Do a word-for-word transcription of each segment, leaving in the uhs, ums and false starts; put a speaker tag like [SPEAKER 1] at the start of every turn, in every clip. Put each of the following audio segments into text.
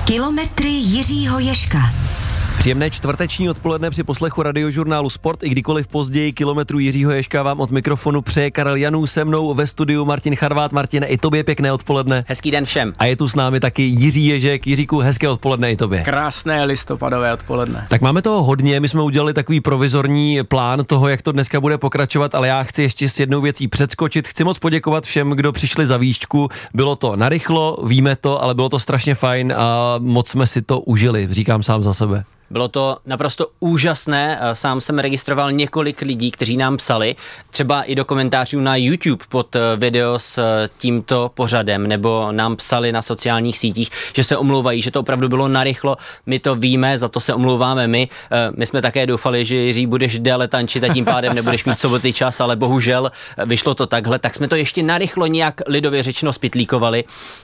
[SPEAKER 1] Kilometry Jiřího Ježka.
[SPEAKER 2] Příjemné čtvrteční odpoledne při poslechu radiožurnálu Sport, i kdykoliv později kilometrů Jiřího Ježka vám od mikrofonu přeje Karel Janů, se mnou ve studiu Martin Charvát. Martine, i tobě pěkné odpoledne.
[SPEAKER 3] Hezký den všem.
[SPEAKER 2] A je tu s námi taky Jiří Ježek. Jiříku, hezké odpoledne i tobě.
[SPEAKER 4] Krásné listopadové odpoledne.
[SPEAKER 2] Tak máme toho hodně, my jsme udělali takový provizorní plán toho, jak to dneska bude pokračovat, ale já chci ještě s jednou věcí předskočit. Chci moc poděkovat všem, kdo přišli za výšku. Bylo to narychlo, víme to, ale bylo to strašně fajn a moc jsme si to užili, říkám sám za sebe.
[SPEAKER 3] Bylo to naprosto úžasné, sám jsem registroval několik lidí, kteří nám psali, třeba i do komentářů na YouTube pod video s tímto pořadem, nebo nám psali na sociálních sítích, že se omlouvají, že to opravdu bylo narychlo, my to víme, za to se omlouváme my. My jsme také doufali, že Jiří budeš déle tančit a tím pádem nebudeš mít soboty čas, ale bohužel vyšlo to takhle, tak jsme to ještě narychlo nějak lidově řečeno spitlíkovali,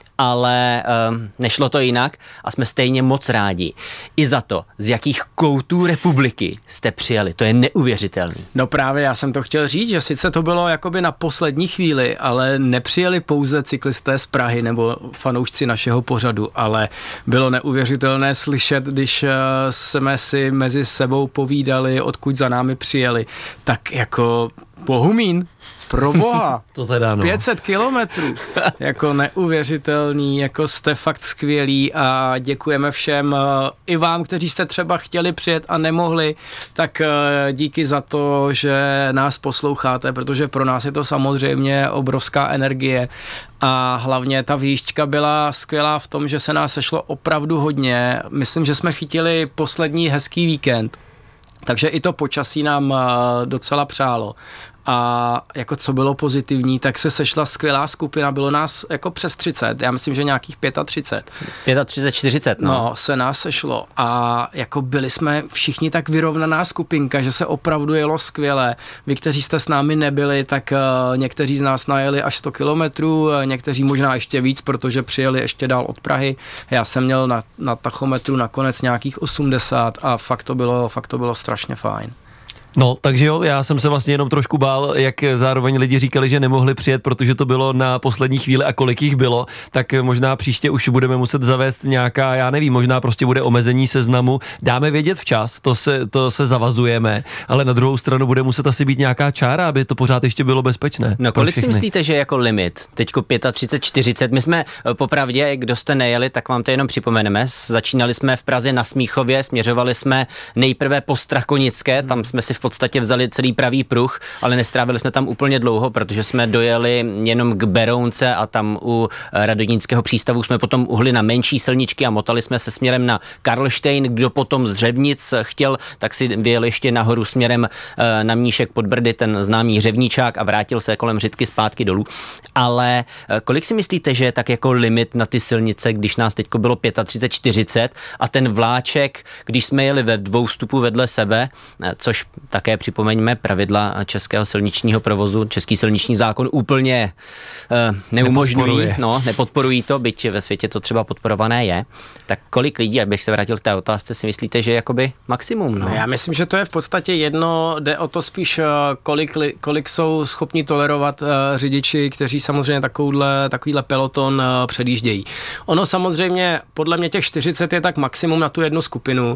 [SPEAKER 3] ale um, nešlo to jinak a jsme stejně moc rádi. I za to, z jakých koutů republiky jste přijeli, to je neuvěřitelný.
[SPEAKER 4] No právě já jsem to chtěl říct, že sice to bylo jakoby na poslední chvíli, ale nepřijeli pouze cyklisté z Prahy nebo fanoušci našeho pořadu, ale bylo neuvěřitelné slyšet, když jsme si mezi sebou povídali, odkud za námi přijeli, tak jako Bohumín, pro boha,
[SPEAKER 2] to teda no.
[SPEAKER 4] pět set kilometrů, jako neuvěřitelný, jako jste fakt skvělí a děkujeme všem, i vám, kteří jste třeba chtěli přijet a nemohli, tak díky za to, že nás posloucháte, protože pro nás je to samozřejmě obrovská energie a hlavně ta výšťka byla skvělá v tom, že se nás sešlo opravdu hodně, myslím, že jsme chytili poslední hezký víkend, takže i to počasí nám docela přálo. A jako co bylo pozitivní, tak se sešla skvělá skupina, bylo nás jako přes třicet, já myslím, že nějakých třicet pět.
[SPEAKER 3] třicet pět, čtyřicet, no.
[SPEAKER 4] No, se nás sešlo a jako byli jsme všichni tak vyrovnaná skupinka, že se opravdu jelo skvěle. Vy, kteří jste s námi nebyli, tak uh, někteří z nás najeli až sto kilometrů, uh, někteří možná ještě víc, protože přijeli ještě dál od Prahy. Já jsem měl na, na tachometru nakonec nějakých osmdesát a fakt to bylo, fakt to bylo strašně fajn.
[SPEAKER 2] No, takže jo, já jsem se vlastně jenom trošku bál, jak zároveň lidi říkali, že nemohli přijet, protože to bylo na poslední chvíli a kolik jich bylo, tak možná příště už budeme muset zavést nějaká, já nevím, možná prostě bude omezení seznamu, dáme vědět včas, to se, to se zavazujeme, ale na druhou stranu bude muset asi být nějaká čára, aby to pořád ještě bylo bezpečné.
[SPEAKER 3] No kolik si myslíte, že je jako limit? Teďko třicet pět, čtyřicet, my jsme popravdě, kdo jste nejeli, tak vám to jenom připomeneme, začínali jsme v Praze na Smíchově, směřovali jsme nejprve po Strakonické, hmm. tam jsme si v podstatě vzali celý pravý pruh, ale nestrávili jsme tam úplně dlouho, protože jsme dojeli jenom k Berounce a tam u Radonínského přístavu jsme potom uhli na menší silničky a motali jsme se směrem na Karlštejn. Kdo potom z Řevnic chtěl, tak si vyjel ještě nahoru směrem na Mníšek pod Brdy, ten známý Řevničák a vrátil se kolem Řitky zpátky dolů. Ale kolik si myslíte, že je tak jako limit na ty silnice, když nás teďko bylo třicet pět, čtyřicet a ten vláček, když jsme jeli ve dvou vstupu vedle sebe, což také připomeňme pravidla českého silničního provozu, český silniční zákon úplně uh, neumožňují, no, nepodporují to, byť ve světě to třeba podporované je. Tak kolik lidí, abych se vrátil k té otázce, si myslíte, že je jakoby maximum? No?
[SPEAKER 4] No, já myslím, že to je v podstatě jedno, jde o to spíš, kolik, kolik jsou schopni tolerovat uh, řidiči, kteří samozřejmě takovýhle, takovýhle peloton uh, předjíždějí. Ono samozřejmě, podle mě těch čtyřicet je tak maximum na tu jednu skupinu,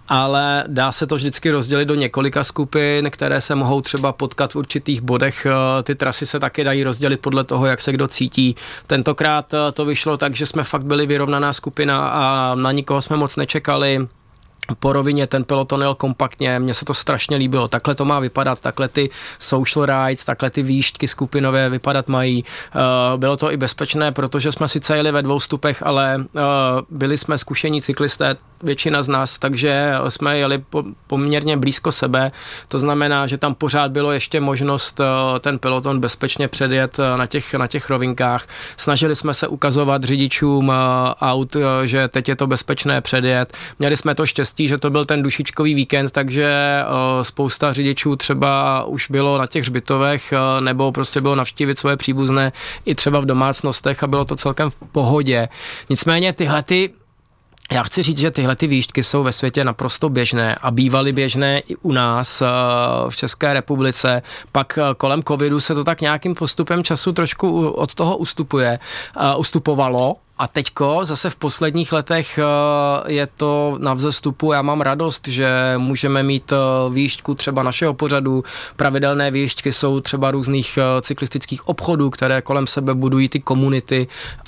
[SPEAKER 4] ale dá se to vždycky rozdělit do několika skupin, které se mohou třeba potkat v určitých bodech. Ty trasy se taky dají rozdělit podle toho, jak se kdo cítí. Tentokrát to vyšlo tak, že jsme fakt byli vyrovnaná skupina a na nikoho jsme moc nečekali. Po rovině ten peloton jel kompaktně, mně se to strašně líbilo, takhle to má vypadat, takhle ty social rides, takhle ty výšťky skupinové vypadat mají. Bylo to i bezpečné, protože jsme sice jeli ve dvou stupech, ale byli jsme zkušení cyklisté, většina z nás, takže jsme jeli poměrně blízko sebe, to znamená, že tam pořád bylo ještě možnost ten peloton bezpečně předjet na těch, na těch rovinkách. Snažili jsme se ukazovat řidičům aut, že teď je to bezpečné předjet. Měli jsme to štěstí, že to byl ten dušičkový víkend, takže spousta řidičů třeba už bylo na těch hřbitovech nebo prostě bylo navštívit svoje příbuzné i třeba v domácnostech a bylo to celkem v pohodě. Nicméně tyhle ty Já chci říct, že tyhle ty výšťky jsou ve světě naprosto běžné a bývaly běžné i u nás v České republice. Pak kolem covidu se to tak nějakým postupem času trošku od toho ustupuje, ustupovalo, a teďko zase v posledních letech je to na vzestupu. Já mám radost, že můžeme mít výjížďku třeba našeho pořadu. Pravidelné výjížďky jsou třeba různých cyklistických obchodů, které kolem sebe budují ty komunity,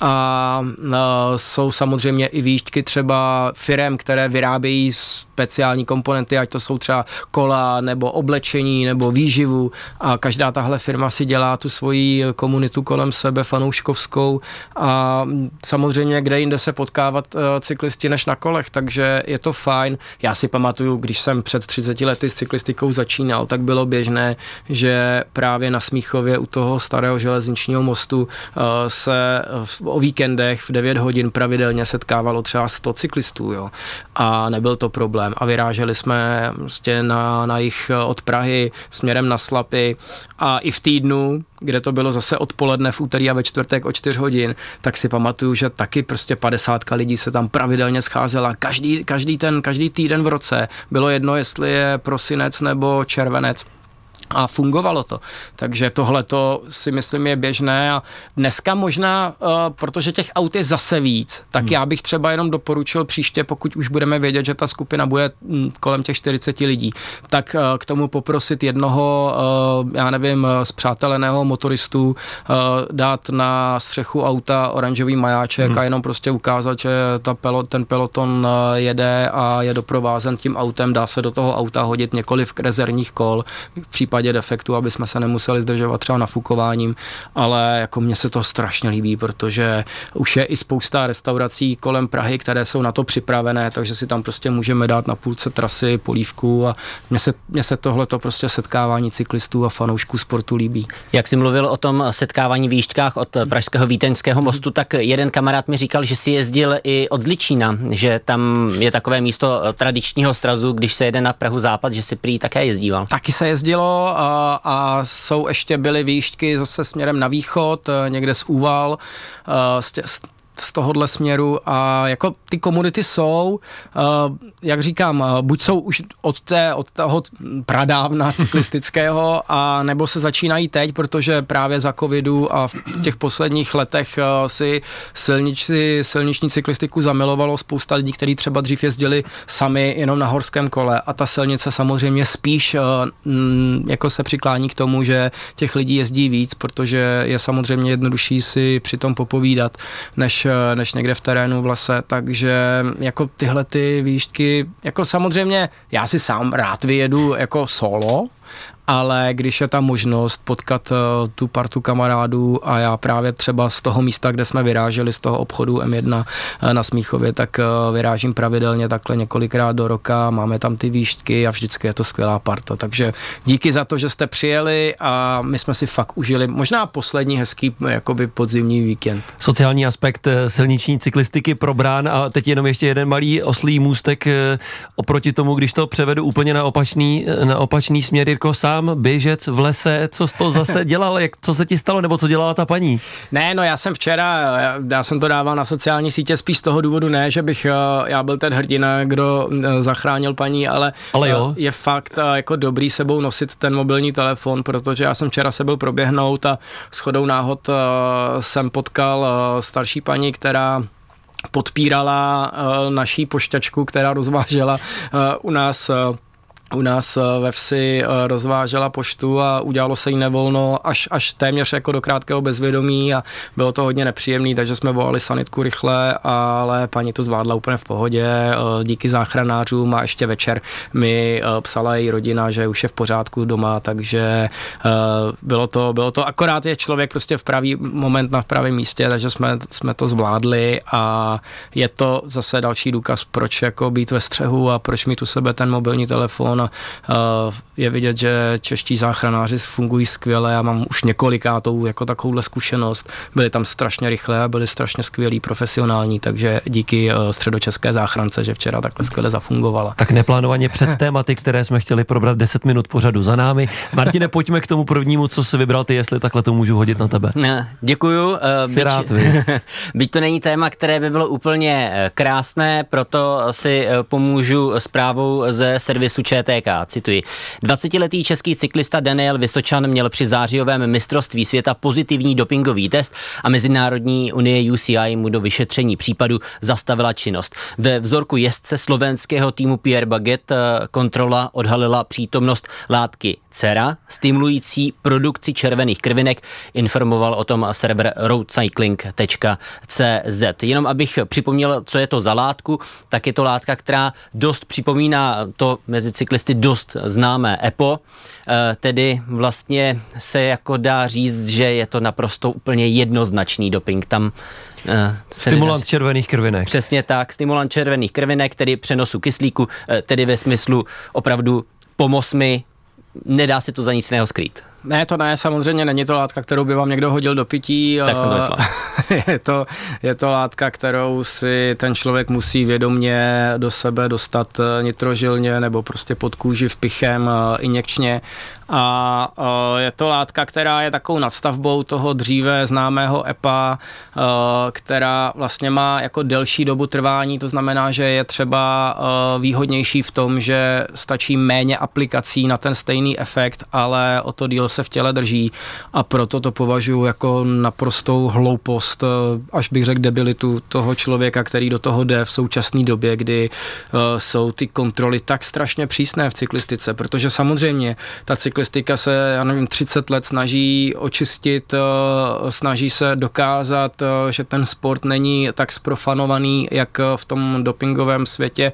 [SPEAKER 4] a jsou samozřejmě i výjížďky třeba firem, které vyrábějí speciální komponenty, ať to jsou třeba kola nebo oblečení nebo výživu, a každá tahle firma si dělá tu svoji komunitu kolem sebe fanouškovskou, a samozřejmě kde jinde se potkávat uh, cyklisti než na kolech, takže je to fajn. Já si pamatuju, když jsem před třiceti lety s cyklistikou začínal, tak bylo běžné, že právě na Smíchově u toho starého železničního mostu uh, se o víkendech v devět hodin pravidelně setkávalo třeba sto cyklistů, jo. A nebyl to problém. A vyráželi jsme prostě na, na jich od Prahy směrem na Slapy, a i v týdnu, kde to bylo zase odpoledne v úterý a ve čtvrtek o čtyři hodin, tak si pamatuju, že taky prostě padesátka lidí se tam pravidelně scházela. Každý, každý, ten, každý týden v roce, bylo jedno, jestli je prosinec nebo červenec. A fungovalo to. Takže tohleto si myslím je běžné, a dneska možná, uh, protože těch aut je zase víc, tak hmm. já bych třeba jenom doporučil příště, pokud už budeme vědět, že ta skupina bude m, kolem těch čtyřiceti lidí, tak uh, k tomu poprosit jednoho, uh, já nevím, spřáteleného motoristu, uh, dát na střechu auta oranžový majáček hmm. a jenom prostě ukázat, že ta pelo, ten peloton uh, jede a je doprovázen tím autem, dá se do toho auta hodit několik rezervních kol, v případě defektu, aby jsme se nemuseli zdržovat třeba nafukováním, ale jako mně se to strašně líbí, protože už je i spousta restaurací kolem Prahy, které jsou na to připravené, takže si tam prostě můžeme dát na půlce trasy polívku, a mně se, mně se tohleto prostě setkávání cyklistů a fanoušků sportu líbí.
[SPEAKER 3] Jak jsi mluvil o tom setkávání v výjížďkách od pražského Víteňského mostu, tak jeden kamarád mi říkal, že si jezdil i od Zličína, že tam je takové místo tradičního srazu, když se jede na Prahu západ, že si prý také jezdíval.
[SPEAKER 4] Taky se jezdilo, A, a jsou ještě byly výjížďky zase směrem na východ, někde z Úval, z, tě, z tohohle směru, a jako ty komunity jsou, jak říkám, buď jsou už od, té, od toho pradávna cyklistického, a nebo se začínají teď, protože právě za covidu a v těch posledních letech si silničci, silniční cyklistiku zamilovalo spousta lidí, kteří třeba dřív jezdili sami jenom na horském kole, a ta silnice samozřejmě spíš jako se přiklání k tomu, že těch lidí jezdí víc, protože je samozřejmě jednodušší si přitom popovídat, než než někde v terénu v lese, takže jako tyhle ty výjížďky, jako samozřejmě já si sám rád vyjedu jako solo, ale když je ta možnost potkat uh, tu partu kamarádů, a já právě třeba z toho místa, kde jsme vyráželi, z toho obchodu M jedna uh, na Smíchově, tak uh, vyrážím pravidelně takhle několikrát do roka, máme tam ty výjížďky a vždycky je to skvělá parta, takže díky za to, že jste přijeli, a my jsme si fakt užili možná poslední hezký jakoby podzimní víkend.
[SPEAKER 2] Sociální aspekt silniční cyklistiky probrán, a teď jenom ještě jeden malý oslý můstek oproti tomu, když to převedu úplně na opačný, na opačný směr. Jirko, sám běžec v lese, co jsi to zase dělal, jak, co se ti stalo, nebo co dělala ta paní?
[SPEAKER 4] Ne, no já jsem včera, já, já jsem to dával na sociální sítě spíš z toho důvodu, ne, že bych já byl ten hrdina, kdo zachránil paní, ale,
[SPEAKER 2] ale jo.
[SPEAKER 4] Je fakt jako dobrý sebou nosit ten mobilní telefon, protože já jsem včera se byl proběhnout a shodou náhod jsem potkal starší paní, která podpírala naší pošťačku, která rozvážela u nás u nás ve vsi rozvážela poštu, a udělalo se jí nevolno až, až téměř jako do krátkého bezvědomí, a bylo to hodně nepříjemný, takže jsme volali sanitku rychle, ale paní to zvládla úplně v pohodě, díky záchranářům, a ještě večer mi psala její rodina, že už je v pořádku doma, takže bylo to, bylo to akorát je člověk prostě v pravý moment na pravém místě, takže jsme, jsme to zvládli, a je to zase další důkaz, proč jako být ve střehu a proč mít u sebe ten mobilní telefon. Je vidět, že čeští záchranáři fungují skvěle, já mám už několikátou jako takovouhle zkušenost, byli tam strašně rychle a byli strašně skvělí, profesionální, takže díky středočeské záchrance, že včera takhle skvěle zafungovala. Tak neplánovaně před tématy, které jsme chtěli probrat deset minut pořadu za námi. Martine, pojďme k tomu prvnímu, co jsi vybral ty, jestli takhle to můžu hodit na tebe.
[SPEAKER 3] Děkuju.
[SPEAKER 2] Jsi byť, rád, vy.
[SPEAKER 3] Byť to není téma, které by bylo úplně krásné, proto si pomůžu zprávou ze servisu ČT V T K, cituji. dvacetiletý český cyklista Daniel Vysočan měl při zářijovém mistrovství světa pozitivní dopingový test a Mezinárodní unie U C I mu do vyšetření případu zastavila činnost. Ve vzorku jezdce slovenského týmu Pierre Baguette kontrola odhalila přítomnost látky cera, stimulující produkci červených krvinek, informoval o tom server roadcycling tečka cé zet. Jenom abych připomněl, co je to za látku, tak je to látka, která dost připomíná to mezi cyklisty dost známé E P O, tedy vlastně se jako dá říct, že je to naprosto úplně jednoznačný doping. Tam
[SPEAKER 2] stimulant červených krvinek.
[SPEAKER 3] Přesně tak, stimulant červených krvinek, tedy přenosu kyslíku, tedy ve smyslu opravdu pomoz mi, nedá se to za nic jiného skrýt.
[SPEAKER 4] Ne, to ne, samozřejmě není to látka, kterou by vám někdo hodil do pití.
[SPEAKER 3] Tak jsem to myslel.
[SPEAKER 4] je, to, je to látka, kterou si ten člověk musí vědomě do sebe dostat nitrožilně nebo prostě pod kůži vpichem injekčně. A je to látka, která je takovou nadstavbou toho dříve známého E P A, která vlastně má jako delší dobu trvání, to znamená, že je třeba výhodnější v tom, že stačí méně aplikací na ten stejný efekt, ale o to díl se v těle drží a proto to považuji jako naprostou hloupost, až bych řekl debilitu toho člověka, který do toho jde v současné době, kdy jsou ty kontroly tak strašně přísné v cyklistice, protože samozřejmě ta cyklistika se, já nevím, třicet let snaží očistit, snaží se dokázat, že ten sport není tak zprofanovaný, jak v tom dopingovém světě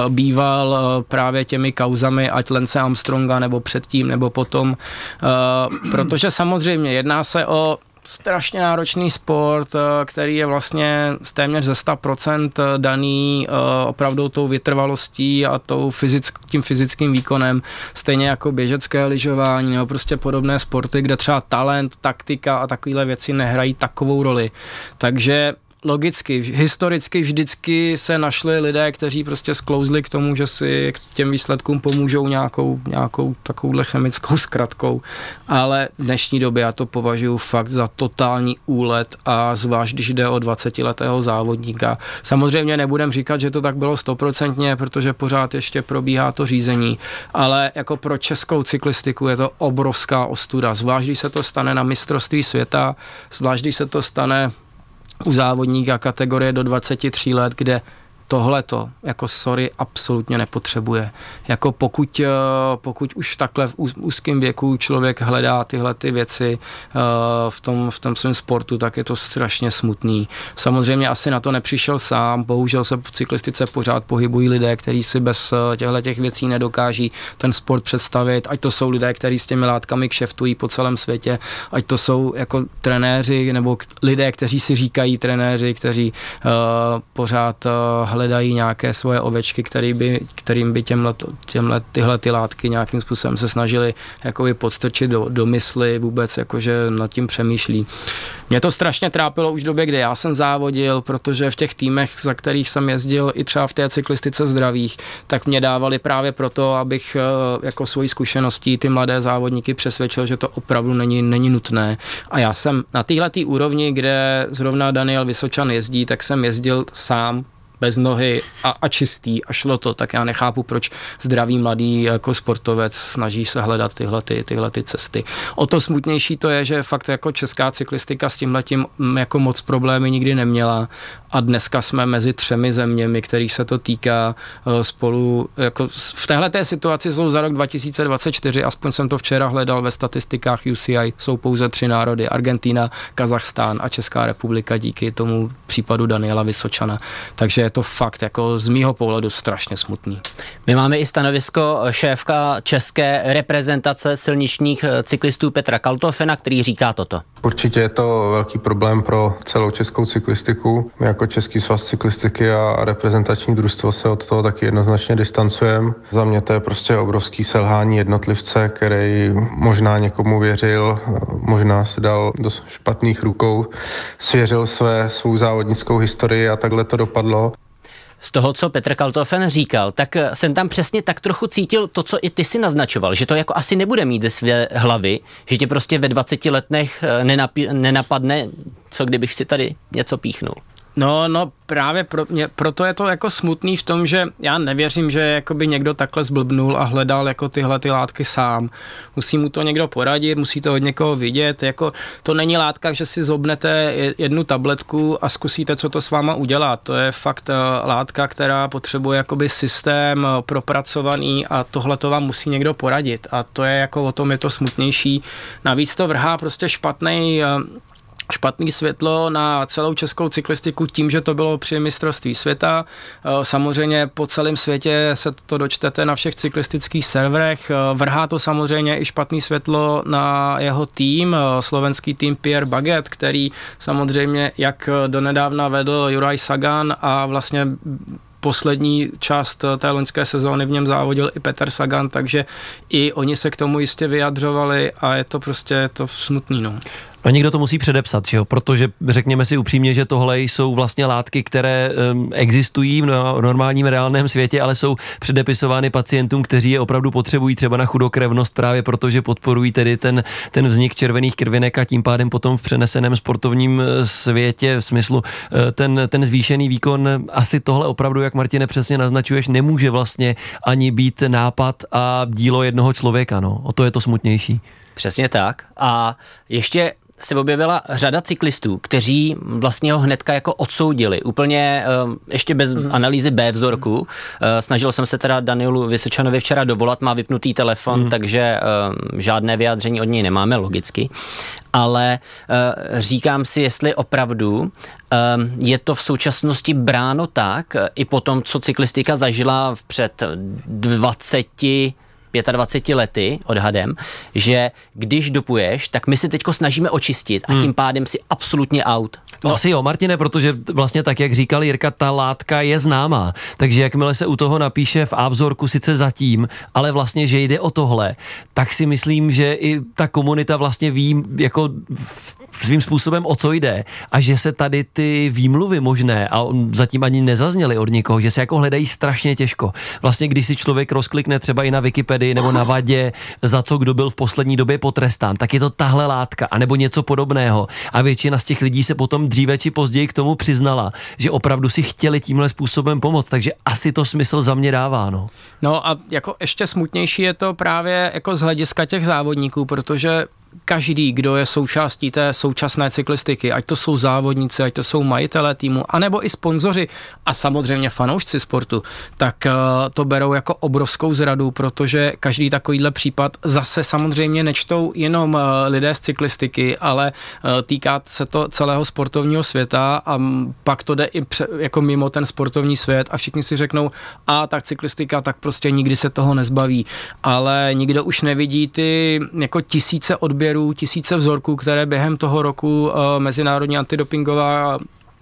[SPEAKER 4] býval právě těmi kauzami, ať Lance Armstronga, nebo předtím, nebo potom, protože samozřejmě jedná se o strašně náročný sport, který je vlastně z téměř ze sto procent daný opravdu tou vytrvalostí a tou fyzick, tím fyzickým výkonem, stejně jako běžecké lyžování nebo prostě podobné sporty, kde třeba talent, taktika a takovéhle věci nehrají takovou roli. Takže logicky, historicky vždycky se našli lidé, kteří prostě sklouzli k tomu, že si k těm výsledkům pomůžou nějakou, nějakou takovouhle chemickou zkratkou, ale v dnešní době já to považuji fakt za totální úlet a zvlášť, když jde o dvacetiletého závodníka. Samozřejmě nebudem říkat, že to tak bylo stoprocentně, protože pořád ještě probíhá to řízení, ale jako pro českou cyklistiku je to obrovská ostuda, zvlášť, když se to stane na mistrovství světa, zvlášť, když se to stane u závodníka kategorie do dvaceti tří let, kde tohleto, jako sorry, absolutně nepotřebuje. Jako pokud, pokud už takhle v úzkém věku člověk hledá tyhle ty věci v tom, v tom svém sportu, tak je to strašně smutný. Samozřejmě asi na to nepřišel sám, bohužel se v cyklistice pořád pohybují lidé, kteří si bez těchto těch věcí nedokáží ten sport představit, ať to jsou lidé, kteří s těmi látkami kšeftují po celém světě, ať to jsou jako trenéři nebo lidé, kteří si říkají trenéři, kteří uh, pořád uh, hledají nějaké svoje ovečky, který by, kterým by těmhle, těmhle tyhle ty látky nějakým způsobem se snažili jakoby podstrčit do, do mysli, vůbec jakože nad tím přemýšlí. Mě to strašně trápilo už v době, kdy já jsem závodil, protože v těch týmech, za kterých jsem jezdil i třeba v té cyklistice zdravých, tak mě dávali právě proto, abych jako svojí zkušeností ty mladé závodníky přesvědčil, že to opravdu není, není nutné. A já jsem na téhletý úrovni, kde zrovna Daniel Vysočan jezdí, tak jsem jezdil sám bez nohy a, a čistý a šlo to, tak já nechápu, proč zdravý mladý jako sportovec snaží se hledat tyhle, ty, tyhle ty cesty. O to smutnější to je, že fakt jako česká cyklistika s tímhletím jako moc problémy nikdy neměla a dneska jsme mezi třemi zeměmi, kterých se to týká spolu, jako v téhleté situaci jsou za rok dva tisíce dvacet čtyři, aspoň jsem to včera hledal ve statistikách U C I, jsou pouze tři národy, Argentina, Kazachstán a Česká republika díky tomu případu Daniela Vysočana. Takže je to fakt jako z mýho pohledu strašně smutný.
[SPEAKER 3] My máme i stanovisko šéfka české reprezentace silničních cyklistů Petra Kaltofena, který říká toto.
[SPEAKER 5] Určitě je to velký problém pro celou českou cyklistiku. My jako Český svaz cyklistiky a reprezentační družstvo se od toho taky jednoznačně distancujeme. Za mě to je prostě obrovský selhání jednotlivce, který možná někomu věřil, možná se dal do špatných rukou, svěřil své, svou závodnickou historii a takhle to dopadlo.
[SPEAKER 3] Z toho, co Petr Kaltofen říkal, tak jsem tam přesně tak trochu cítil to, co i ty si naznačoval, že to jako asi nebude mít ze své hlavy, že tě prostě ve dvaceti letech nenap- nenapadne, co kdybych si tady něco píchnul.
[SPEAKER 4] No, no právě pro mě, proto je to jako smutný v tom, že já nevěřím, že jakoby někdo takhle zblbnul a hledal jako tyhle ty látky sám. Musí mu to někdo poradit, musí to od někoho vidět, jako to není látka, že si zobnete jednu tabletku a zkusíte, co to s váma udělá. To je fakt látka, která potřebuje jakoby systém propracovaný a tohle to vám musí někdo poradit a to je jako o tom je to smutnější. Navíc to vrhá prostě špatnej špatný světlo na celou českou cyklistiku tím, že to bylo při mistrovství světa. Samozřejmě po celém světě se to dočtete na všech cyklistických serverech. Vrhá to samozřejmě i špatný světlo na jeho tým, slovenský tým Pierre Baguette, který samozřejmě jak donedávna vedl Juraj Sagan a vlastně poslední část té loňské sezóny v něm závodil i Peter Sagan, takže i oni se k tomu jistě vyjadřovali a je to prostě je to smutný. No.
[SPEAKER 2] A někdo to musí předepsat, že jo? Protože řekněme si upřímně, že tohle jsou vlastně látky, které um, existují v normálním reálném světě, ale jsou předepisovány pacientům, kteří je opravdu potřebují třeba na chudokrevnost právě protože podporují tedy ten, ten vznik červených krvinek a tím pádem potom v přeneseném sportovním světě v smyslu ten, ten zvýšený výkon. Asi tohle opravdu, jak Martine přesně naznačuješ, nemůže vlastně ani být nápad a dílo jednoho člověka, no. O to je to smutnější.
[SPEAKER 3] Přesně tak. A ještě se objevila řada cyklistů, kteří vlastně ho hnedka jako odsoudili. Úplně um, ještě bez mm. analýzy B vzorku. Mm. Uh, snažil jsem se teda Danielu Vysočanovi včera dovolat, má vypnutý telefon, mm. takže um, žádné vyjádření od něj nemáme, logicky. Ale uh, říkám si, jestli opravdu um, je to v současnosti bráno tak, i po tom, co cyklistika zažila před dvaceti dvaceti lety odhadem, že když dopuješ, tak my si teďko snažíme očistit a tím hmm. pádem si absolutně out.
[SPEAKER 2] No asi jo, Martine, protože vlastně tak, jak říkal Jirka, ta látka je známá, takže jakmile se u toho napíše v A vzorku sice zatím, ale vlastně, že jde o tohle, tak si myslím, že i ta komunita vlastně ví jako svým způsobem, o co jde a že se tady ty výmluvy možné a zatím ani nezazněly od nikoho, že se jako hledají strašně těžko. Vlastně, když si člověk rozklikne třeba i na Wikipedii nebo na Vadě, za co kdo byl v poslední době potrestán, tak je to tahle látka, anebo něco podobného. A většina z těch lidí se potom dříve či později k tomu přiznala, že opravdu si chtěli tímhle způsobem pomoct, takže asi to smysl za mě dává, no.
[SPEAKER 4] No a jako ještě smutnější je to právě jako z hlediska těch závodníků, protože každý, kdo je součástí té současné cyklistiky, ať to jsou závodníci, ať to jsou majitelé týmu, anebo i sponzoři a samozřejmě fanoušci sportu, tak uh, to berou jako obrovskou zradu, protože každý takovýhle případ zase samozřejmě nečtou jenom uh, lidé z cyklistiky, ale uh, týká se to celého sportovního světa a m, pak to jde i pře- jako mimo ten sportovní svět a všichni si řeknou, a tak cyklistika, tak prostě nikdy se toho nezbaví, ale nikdo už nevidí ty jako tisíce odběrů, tisíce vzorků, které během toho roku uh, Mezinárodní antidopingová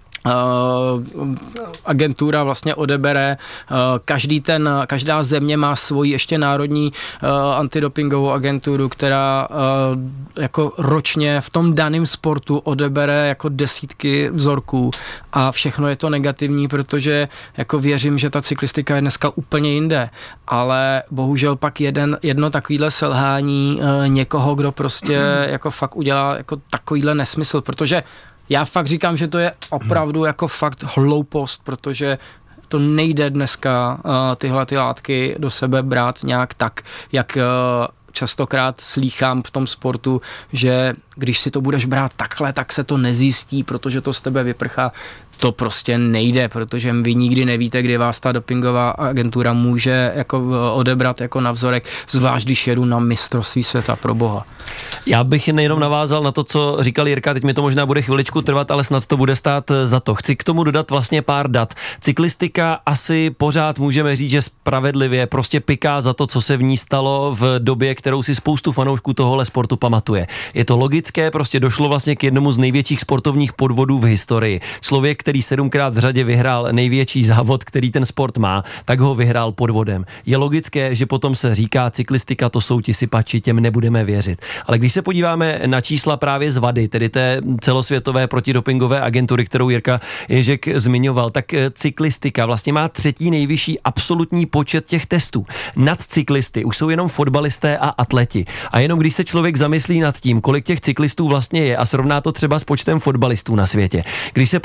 [SPEAKER 4] Uh, agentura vlastně odebere. Uh, každý ten, každá země má svoji ještě národní uh, antidopingovou agenturu, která uh, jako ročně v tom daném sportu odebere jako desítky vzorků a všechno je to negativní, protože jako věřím, že ta cyklistika je dneska úplně jinde, ale bohužel pak jeden, jedno takovýhle selhání uh, někoho, kdo prostě jako fakt udělá jako takovýhle nesmysl, protože já fakt říkám, že to je opravdu jako fakt hloupost, protože to nejde dneska uh, tyhle ty látky do sebe brát nějak tak, jak uh, častokrát slýchám v tom sportu, že když si to budeš brát takhle, tak se to nezjistí, protože to z tebe vyprchá. To prostě nejde, protože vy nikdy nevíte, kdy vás ta dopingová agentura může jako odebrat jako na vzorek, zvlášť když jedu na mistrovství světa, pro boha.
[SPEAKER 2] Já bych nejenom navázal na to, co říkal Jirka, teď mi to možná bude chviličku trvat, ale snad to bude stát za to. Chci k tomu dodat vlastně pár dat. Cyklistika asi pořád můžeme říct, že spravedlivě prostě piká za to, co se v ní stalo v době, kterou si spoustu fanoušků tohohle sportu pamatuje. Je to logické, prostě došlo vlastně k jednomu z největších sportovních podvodů v historii. Člověk, který sedmkrát v řadě vyhrál největší závod, který ten sport má, tak ho vyhrál podvodem. Je logické, že potom se říká, cyklistika to jsou ti sypači, těm nebudeme věřit. Ale když se podíváme na čísla právě z Vady, tedy té celosvětové protidopingové agentury, kterou Jirka Ježek zmiňoval, tak cyklistika vlastně má třetí nejvyšší absolutní počet těch testů. Nad cyklisty už jsou jenom fotbalisté a atleti. A jenom když se člověk zamyslí nad tím, kolik těch cyklistů vlastně je a srovná to třeba s počtem fotbalistů na světě. Když se podíváme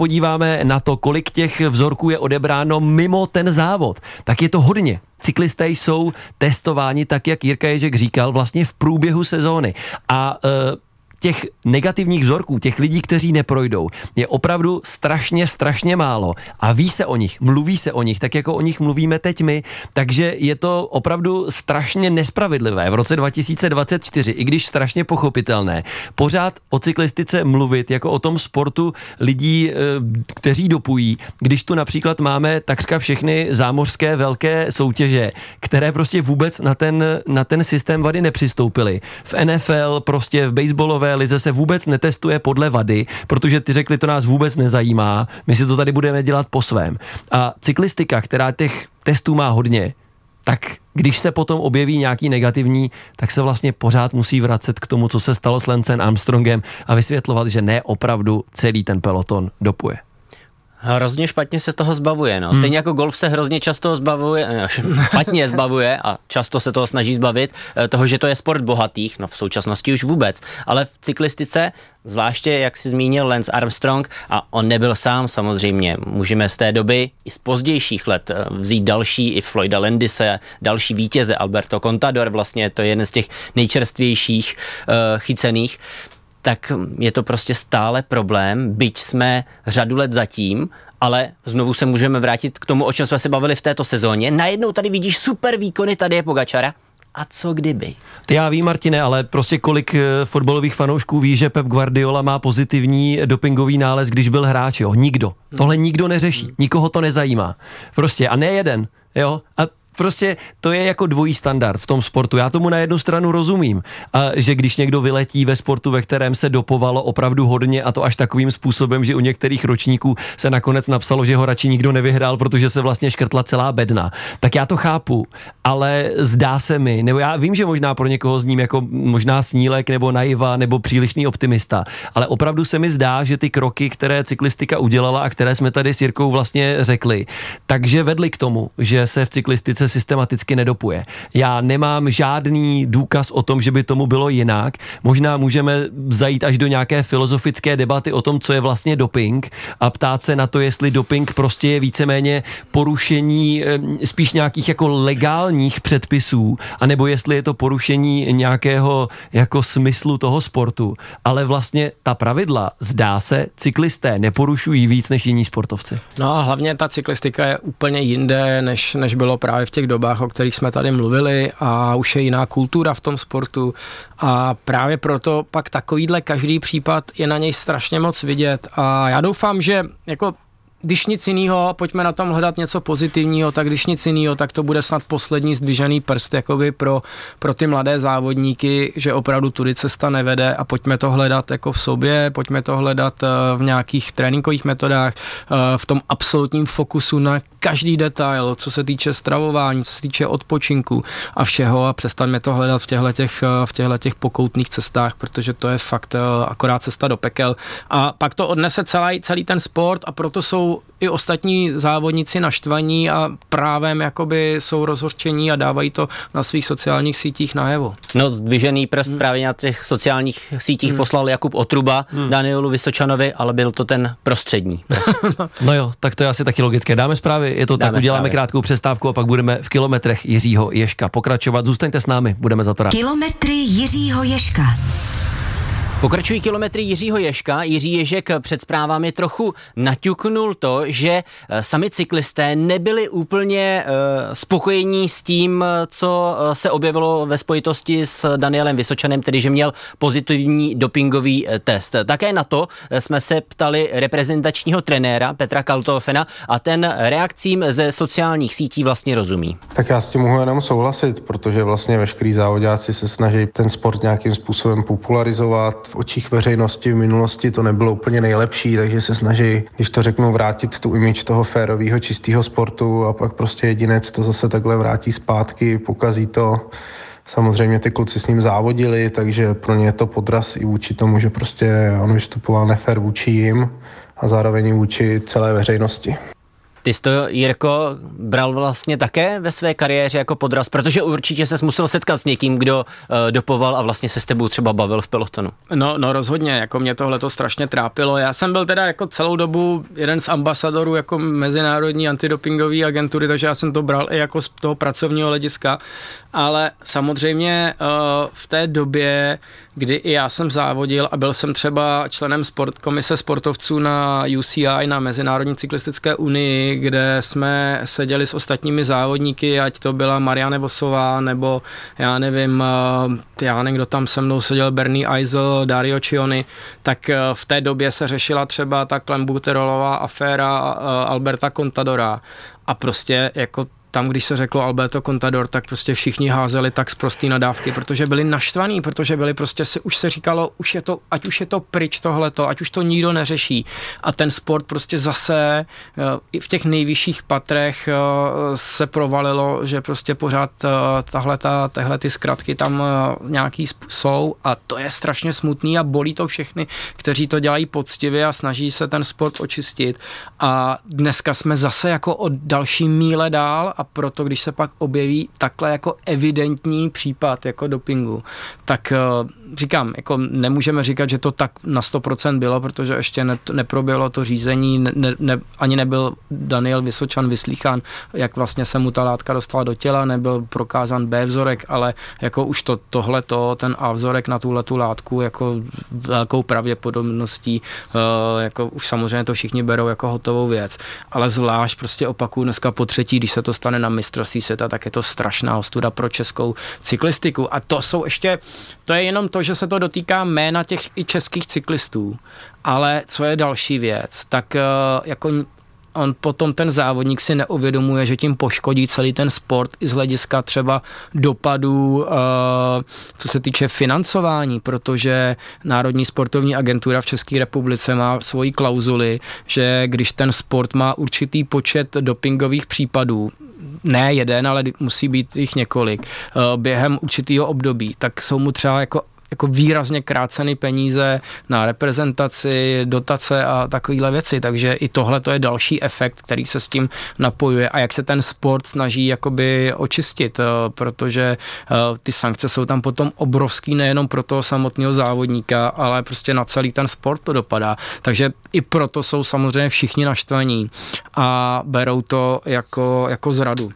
[SPEAKER 2] podíváme na to, kolik těch vzorků je odebráno mimo ten závod, tak je to hodně. Cyklisté jsou testováni tak, jak Jirka Ježek říkal, vlastně v průběhu sezóny. A e, těch negativních vzorků, těch lidí, kteří neprojdou, je opravdu strašně, strašně málo a ví se o nich, mluví se o nich, tak jako o nich mluvíme teď my, takže je to opravdu strašně nespravedlivé v roce dva tisíce dvacet čtyři, i když strašně pochopitelné, pořád o cyklistice mluvit jako o tom sportu lidí, kteří dopují, když tu například máme takřka všechny zámořské velké soutěže, které prostě vůbec na ten, na ten systém vady nepřistoupily. V N F L, prostě v baseballové lize se vůbec netestuje podle vady, protože ty řekli, to nás vůbec nezajímá, my si to tady budeme dělat po svém. A cyklistika, která těch testů má hodně, tak když se potom objeví nějaký negativní, tak se vlastně pořád musí vracet k tomu, co se stalo s Lancem Armstrongem a vysvětlovat, že ne opravdu celý ten peloton dopuje.
[SPEAKER 3] Hrozně špatně se toho zbavuje, no. Stejně hmm. jako golf se hrozně často zbavuje, špatně zbavuje a často se toho snaží zbavit, toho, že to je sport bohatých, no v současnosti už vůbec, ale v cyklistice, zvláště jak si zmínil Lance Armstrong, a on nebyl sám samozřejmě, můžeme z té doby i z pozdějších let vzít další, i Floyda Landise, další vítěze, Alberto Contador, vlastně to je jeden z těch nejčerstvějších uh, chycených, tak je to prostě stále problém, byť jsme řadu let zatím, ale znovu se můžeme vrátit k tomu, o čem jsme se bavili v této sezóně. Najednou tady vidíš super výkony Tadeje Pogačara. A co kdyby?
[SPEAKER 2] Ty já vím, Martine, ale prostě kolik fotbalových fanoušků ví, že Pep Guardiola má pozitivní dopingový nález, když byl hráč, jo? Nikdo. Tohle nikdo neřeší, nikoho to nezajímá. Prostě a ne jeden, jo? A prostě to je jako dvojí standard v tom sportu. Já tomu na jednu stranu rozumím, a že když někdo vyletí ve sportu, ve kterém se dopovalo opravdu hodně a to až takovým způsobem, že u některých ročníků se nakonec napsalo, že ho radši nikdo nevyhrál, protože se vlastně škrtla celá bedna. Tak já to chápu, ale zdá se mi, nebo já vím, že možná pro někoho zním jako možná snílek nebo naiva nebo přílišný optimista, ale opravdu se mi zdá, že ty kroky, které cyklistika udělala a které jsme tady s Jirkou vlastně řekli, takže vedly k tomu, že se v cyklistice systematicky nedopuje. Já nemám žádný důkaz o tom, že by tomu bylo jinak. Možná můžeme zajít až do nějaké filozofické debaty o tom, co je vlastně doping a ptát se na to, jestli doping prostě je víceméně porušení spíš nějakých jako legálních předpisů, anebo jestli je to porušení nějakého jako smyslu toho sportu. Ale vlastně ta pravidla, zdá se, cyklisté neporušují víc než jiní sportovci.
[SPEAKER 4] No a hlavně ta cyklistika je úplně jinde, než, než bylo právě v těch dobách, o kterých jsme tady mluvili, a už je jiná kultura v tom sportu a právě proto pak takovýhle každý případ je na něj strašně moc vidět a já doufám, že jako když nic jiného, pojďme na tom hledat něco pozitivního, tak když nic jiného, tak to bude snad poslední zdvižený prst jakoby pro, pro ty mladé závodníky, že opravdu tudy cesta nevede a pojďme to hledat jako v sobě, pojďme to hledat v nějakých tréninkových metodách, v tom absolutním fokusu na každý detail, co se týče stravování, co se týče odpočinku a všeho a přestaňme to hledat v těchto těch, v těchto těch pokoutných cestách, protože to je fakt akorát cesta do pekel a pak to odnese celý, celý ten sport a proto jsou i ostatní závodníci naštvaní a právem jakoby jsou rozhořčení a dávají to na svých sociálních sítích najevo.
[SPEAKER 3] No zdvižený prst hmm. právě na těch sociálních sítích hmm. poslal Jakub Otruba hmm. Danielu Vysočanovi, ale byl to ten prostřední prst.
[SPEAKER 2] No jo, tak to je asi taky logické. Dáme zprávy, je to Dáme tak, uděláme zprávy. Krátkou přestávku a pak budeme v kilometrech Jiřího Ježka pokračovat. Zůstaňte s námi, budeme za to rádi.
[SPEAKER 1] Kilometry Jiřího Ježka.
[SPEAKER 3] Pokračují kilometry Jiřího Ježka. Jiří Ježek před zprávami trochu naťuknul to, že sami cyklisté nebyli úplně uh, spokojení s tím, co se objevilo ve spojitosti s Danielem Vysočanem, tedy že měl pozitivní dopingový test. Také na to jsme se ptali reprezentačního trenéra Petra Kaltofena a ten reakcím ze sociálních sítí vlastně rozumí.
[SPEAKER 5] Tak já s tím mohu jenom souhlasit, protože vlastně veškerý závodáci se snaží ten sport nějakým způsobem popularizovat. V očích veřejnosti v minulosti to nebylo úplně nejlepší, takže se snaží, když to řeknu, vrátit tu image toho férového, čistého sportu a pak prostě jedinec to zase takhle vrátí zpátky, pokazí to. Samozřejmě ty kluci s ním závodili, takže pro ně je to podraz i vůči tomu, že prostě on vystupoval nefér vůči jim a zároveň vůči celé veřejnosti.
[SPEAKER 3] Ty jsi to, Jirko, bral vlastně také ve své kariéře jako podraz, protože určitě ses musel setkat s někým, kdo uh, dopoval a vlastně se s tebou třeba bavil v pelotonu.
[SPEAKER 4] No, no rozhodně, jako mě tohle to strašně trápilo. Já jsem byl teda jako celou dobu jeden z ambasadorů jako mezinárodní antidopingové agentury, takže já jsem to bral i jako z toho pracovního hlediska, ale samozřejmě uh, v té době, kdy i já jsem závodil a byl jsem třeba členem sport, komise sportovců na U C I, na Mezinárodní cyklistické unii, kde jsme seděli s ostatními závodníky, ať to byla Marianne Vosová, nebo já nevím, já nevím, kdo tam se mnou seděl, Bernie Eisel, Dario Cioni, tak v té době se řešila třeba ta klembuterolová aféra Alberta Contadora a prostě jako tam, když se řeklo Alberto Contador, tak prostě všichni házeli tak z prostý nadávky, protože byli naštvaní, protože byli prostě si, už se říkalo, už je to, ať už je to pryč tohleto, ať už to nikdo neřeší. A ten sport prostě zase i v těch nejvyšších patrech se provalilo, že prostě pořád tahleta, tahle ty zkratky tam nějaký jsou a to je strašně smutný a bolí to všechny, kteří to dělají poctivě a snaží se ten sport očistit. A dneska jsme zase jako o další míle dál a proto, když se pak objeví takhle jako evidentní případ jako dopingu, tak říkám, jako nemůžeme říkat, že to tak na sto procent bylo, protože ještě ne, neproběhlo to řízení, ne, ne, ani nebyl Daniel Vysočan vyslýchán, jak vlastně se mu ta látka dostala do těla, nebyl prokázán B vzorek, ale jako už to tohleto, ten A vzorek na tuhletu látku jako velkou pravděpodobností, jako už samozřejmě to všichni berou jako hotovou věc, ale zvlášť prostě opakuju dneska po třetí, když se to stane na mistrovství světa, tak je to strašná ostuda pro českou cyklistiku. A to jsou ještě, to je jenom to, že se to dotýká jména těch i českých cyklistů. Ale co je další věc, tak jako on potom ten závodník si neuvědomuje, že tím poškodí celý ten sport i z hlediska třeba dopadů, co se týče financování, protože Národní sportovní agentura v České republice má svoji klauzuli, že když ten sport má určitý počet dopingových případů, ne jeden, ale musí být jich několik, během určitého období, tak jsou mu třeba jako jako výrazně kráceny peníze na reprezentaci, dotace a takovéhle věci, takže i tohle to je další efekt, který se s tím napojuje a jak se ten sport snaží jakoby očistit, protože ty sankce jsou tam potom obrovský nejenom pro toho samotného závodníka, ale prostě na celý ten sport to dopadá, takže i proto jsou samozřejmě všichni naštvaní a berou to jako, jako zradu.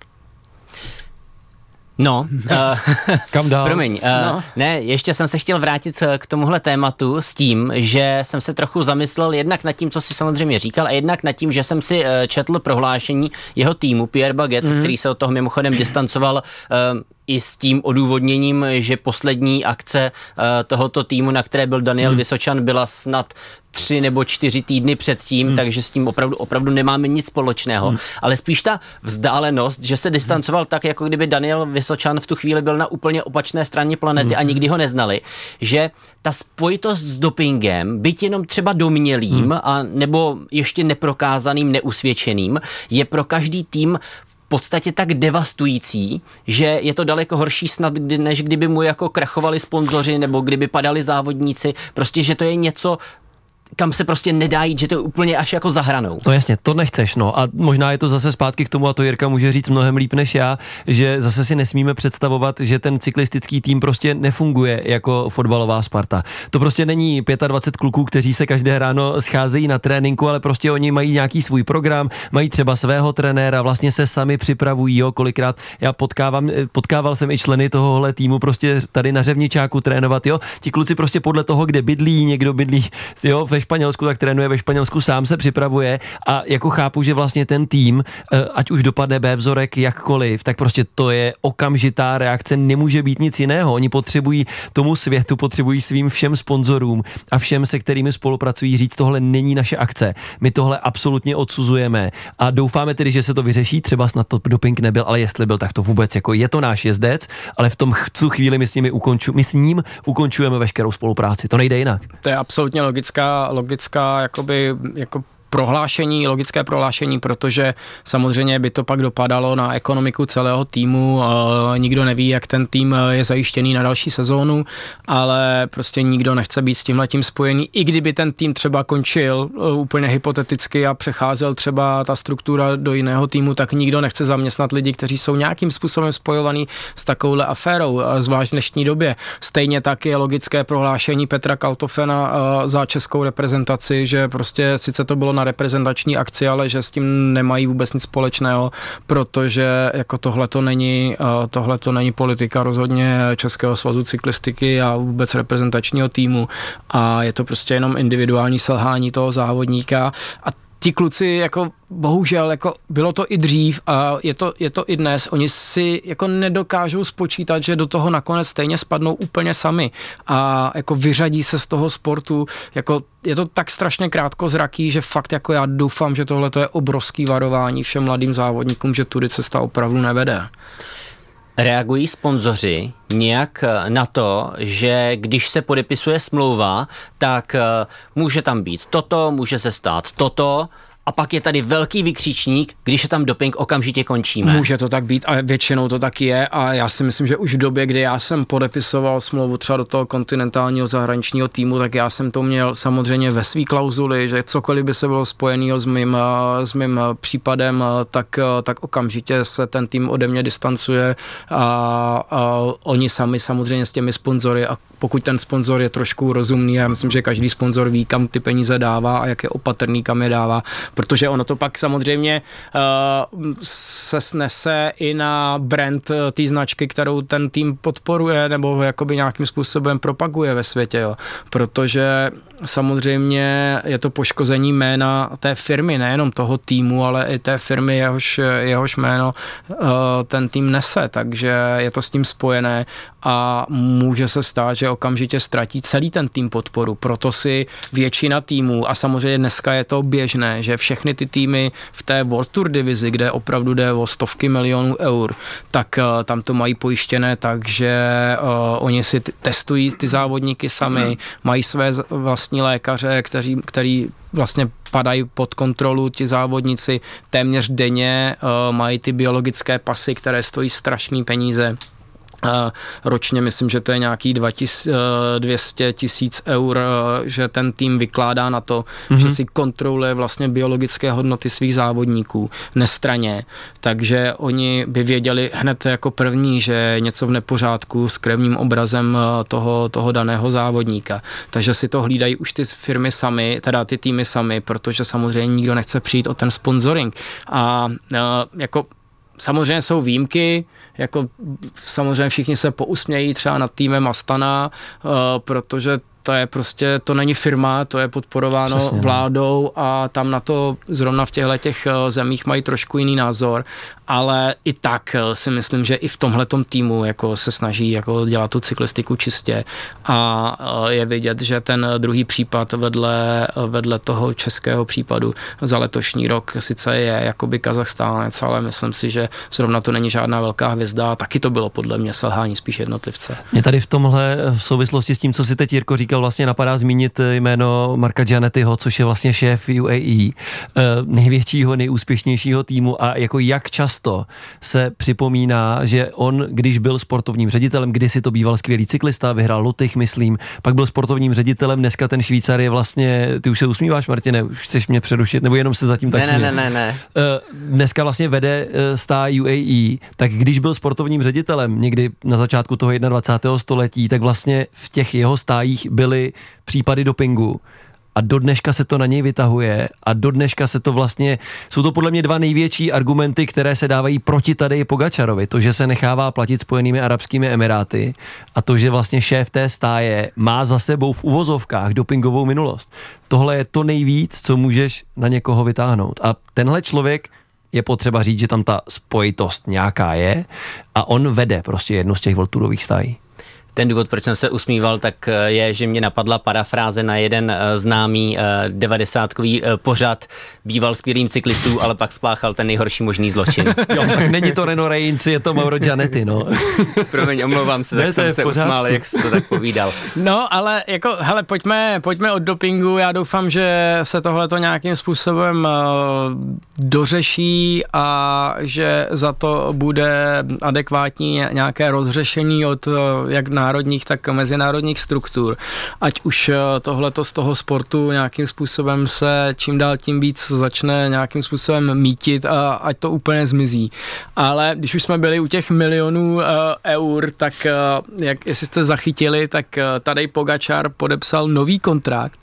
[SPEAKER 3] No, uh,
[SPEAKER 2] kam dál?
[SPEAKER 3] Promiň, uh, no. ne, ještě jsem se chtěl vrátit k tomuhle tématu s tím, že jsem se trochu zamyslel jednak nad tím, co si samozřejmě říkal, a jednak nad tím, že jsem si uh, četl prohlášení jeho týmu Pierre Baguette, mm. který se od toho mimochodem distancoval uh, i s tím odůvodněním, že poslední akce uh, tohoto týmu, na které byl Daniel hmm. Vysočan, byla snad tři nebo čtyři týdny předtím, hmm. takže s tím opravdu, opravdu nemáme nic společného. Hmm. Ale spíš ta vzdálenost, že se distancoval hmm. tak, jako kdyby Daniel Vysočan v tu chvíli byl na úplně opačné straně planety hmm. a nikdy ho neznali, že ta spojitost s dopingem, byť jenom třeba domnělým hmm. a nebo ještě neprokázaným, neusvědčeným, je pro každý tým v podstatě tak devastující, že je to daleko horší snad, než kdyby mu jako krachovali sponzoři nebo kdyby padali závodníci, prostě, že to je něco, kam se prostě nedá jít, že to je úplně až jako za hranou.
[SPEAKER 2] No jasně, to nechceš, no a možná je to zase zpátky k tomu, a to Jirka může říct mnohem líp než já, že zase si nesmíme představovat, že ten cyklistický tým prostě nefunguje jako fotbalová Sparta. To prostě není dvacet pět kluků, kteří se každé ráno scházejí na tréninku, ale prostě oni mají nějaký svůj program, mají třeba svého trenéra, vlastně se sami připravují, jo, kolikrát já potkávám, potkával jsem i členy tohohle týmu prostě tady na Řevničáku trénovat, jo, ti kluci prostě podle toho, kde bydlí, někdo bydlí, jo, ve Španělsku, tak trénuje ve Španělsku, sám se připravuje a jako chápu, že vlastně ten tým, ať už dopadne B vzorek jakkoliv, tak prostě to je okamžitá reakce, nemůže být nic jiného. Oni potřebují tomu světu, potřebují svým všem sponzorům a všem, se kterými spolupracují, říct, tohle není naše akce. My tohle absolutně odsuzujeme a doufáme tedy, že se to vyřeší, třeba snad to doping nebyl, ale jestli byl, tak to vůbec jako je to náš jezdec, ale v tom tu chvíli my s nimi ukonču, my s ním ukončujeme veškerou spolupráci. To nejde jinak.
[SPEAKER 4] To je absolutně logická logická jakoby, jako prohlášení, logické prohlášení, protože samozřejmě by to pak dopadalo na ekonomiku celého týmu. Nikdo neví, jak ten tým je zajištěný na další sezónu, ale prostě nikdo nechce být s tímhletím spojený. I kdyby ten tým třeba končil úplně hypoteticky a přecházel třeba ta struktura do jiného týmu, tak nikdo nechce zaměstnat lidi, kteří jsou nějakým způsobem spojovaný s takovouhle aférou, zvlášť v dnešní době. Stejně tak je logické prohlášení Petra Kaltofena za českou reprezentaci, že prostě sice to bylo na reprezentační akci, ale že s tím nemají vůbec nic společného, protože jako tohle to není, tohle to není politika rozhodně Českého svazu cyklistiky a vůbec reprezentačního týmu a je to prostě jenom individuální selhání toho závodníka a ti kluci jako bohužel jako bylo to i dřív a je to, je to i dnes, oni si jako nedokážou spočítat, že do toho nakonec stejně spadnou úplně sami a jako vyřadí se z toho sportu, jako je to tak strašně krátkozraký, že fakt jako já doufám, že tohle to je obrovský varování všem mladým závodníkům, že tudy cesta opravdu nevede.
[SPEAKER 3] Reagují sponzoři nějak na to, že když se podepisuje smlouva, tak může tam být toto, může se stát toto a pak je tady velký vykřičník, když je tam doping, okamžitě končíme.
[SPEAKER 4] Může to tak být a většinou to tak je a já si myslím, že už v době, kdy já jsem podepisoval smlouvu třeba do toho kontinentálního zahraničního týmu, tak já jsem to měl samozřejmě ve svý klauzuli, že cokoliv by se bylo spojeného s mým, s mým případem, tak, tak okamžitě se ten tým ode mě distancuje a, a oni sami samozřejmě s těmi sponzory a pokud ten sponzor je trošku rozumný, já myslím, že každý sponzor ví, kam ty peníze dává a jak je opatrný, kam je dává, protože ono to pak samozřejmě uh, se snese i na brand té značky, kterou ten tým podporuje nebo jakoby nějakým způsobem propaguje ve světě, jo. Protože samozřejmě je to poškození jména té firmy, nejenom toho týmu, ale i té firmy, jehož, jehož jméno uh, ten tým nese, takže je to s tím spojené a může se stát, že okamžitě ztratí celý ten tým podporu, proto si většina týmů a samozřejmě dneska je to běžné, že všechny ty týmy v té World Tour divizi, kde opravdu jde o stovky milionů eur, tak uh, tam to mají pojištěné, takže uh, oni si t- testují ty závodníky sami, mají své vlastní lékaře, kteří, který vlastně padají pod kontrolu ti závodníci téměř denně, uh, mají ty biologické pasy, které stojí strašný peníze. Ročně myslím, že to je nějaký dvě stě tisíc eur, že ten tým vykládá na to, mm-hmm. že si kontroluje vlastně biologické hodnoty svých závodníků nestranně, takže oni by věděli hned jako první, že je něco v nepořádku s krevním obrazem toho, toho daného závodníka, takže si to hlídají už ty firmy sami, teda ty týmy sami, protože samozřejmě nikdo nechce přijít o ten sponsoring a jako samozřejmě jsou výjimky, jako samozřejmě všichni se pousmějí třeba nad týmem Astana, uh, protože to je prostě, to není firma, to je podporováno Přesně, vládou a tam na to zrovna v těchto těch zemích mají trošku jiný názor, ale i tak si myslím, že i v tomhletom týmu jako se snaží jako dělat tu cyklistiku čistě a je vidět, že ten druhý případ vedle, vedle toho českého případu za letošní rok sice je jakoby Kazachstánec, ale myslím si, že zrovna to není žádná velká hvězda a taky to bylo podle mě selhání spíš jednotlivce.
[SPEAKER 2] Mě tady v tomhle v souvislosti s tím, co si teď Jirko říkal, vlastně napadá zmínit jméno Marka Gianettiho, což je vlastně šéf U A E, největšího, nejúspěšnějšího týmu a jako jak často se připomíná, že on, když byl sportovním ředitelem, kdysi to býval skvělý cyklista, vyhrál Lutych, myslím, pak byl sportovním ředitelem, dneska ten Švýcar je vlastně, ty už se usmíváš, Martine, už chceš mě přerušit, nebo jenom se zatím tak
[SPEAKER 3] ne,
[SPEAKER 2] směje?
[SPEAKER 3] Ne, ne, ne,
[SPEAKER 2] Dneska vlastně vede stá U A E, tak když byl sportovním ředitelem někdy na začátku toho dvacátého prvního století, tak vlastně v těch jeho stájích byly případy dopingu. A do dneška se to na něj vytahuje a do dneška se to vlastně, jsou to podle mě dva největší argumenty, které se dávají proti Tadeji Pogačarovi. To, že se nechává platit Spojenými arabskými emiráty a to, že vlastně šéf té stáje má za sebou v uvozovkách dopingovou minulost. Tohle je to nejvíc, co můžeš na někoho vytáhnout. A tenhle člověk, je potřeba říct, že tam ta spojitost nějaká je a on vede prostě jednu z těch World Tourových stájí.
[SPEAKER 3] Ten důvod, proč jsem se usmíval, tak je, že mě napadla parafráze na jeden známý devadesátkový pořad. Býval skvělým cyklistů, ale pak spáchal ten nejhorší možný zločin.
[SPEAKER 2] Jo, není to Reno Reigns, je to Mauro Gianetti, no.
[SPEAKER 3] Promiň, omlouvám se, tak
[SPEAKER 2] ne,
[SPEAKER 3] jsem se
[SPEAKER 2] pořádku.
[SPEAKER 3] usmál, jak jsi to tak povídal.
[SPEAKER 4] No, ale jako, hele, pojďme, pojďme od dopingu, já doufám, že se tohleto nějakým způsobem uh, dořeší a že za to bude adekvátní nějaké rozřešení od uh, jak národních, tak mezinárodních struktur. Ať už uh, tohleto z toho sportu nějakým způsobem se čím dál tím víc začne nějakým způsobem mítit a ať to úplně zmizí. Ale když už jsme byli u těch milionů uh, eur, tak uh, jak, jestli jste zachytili, tak uh, Tadej Pogačar podepsal nový kontrakt.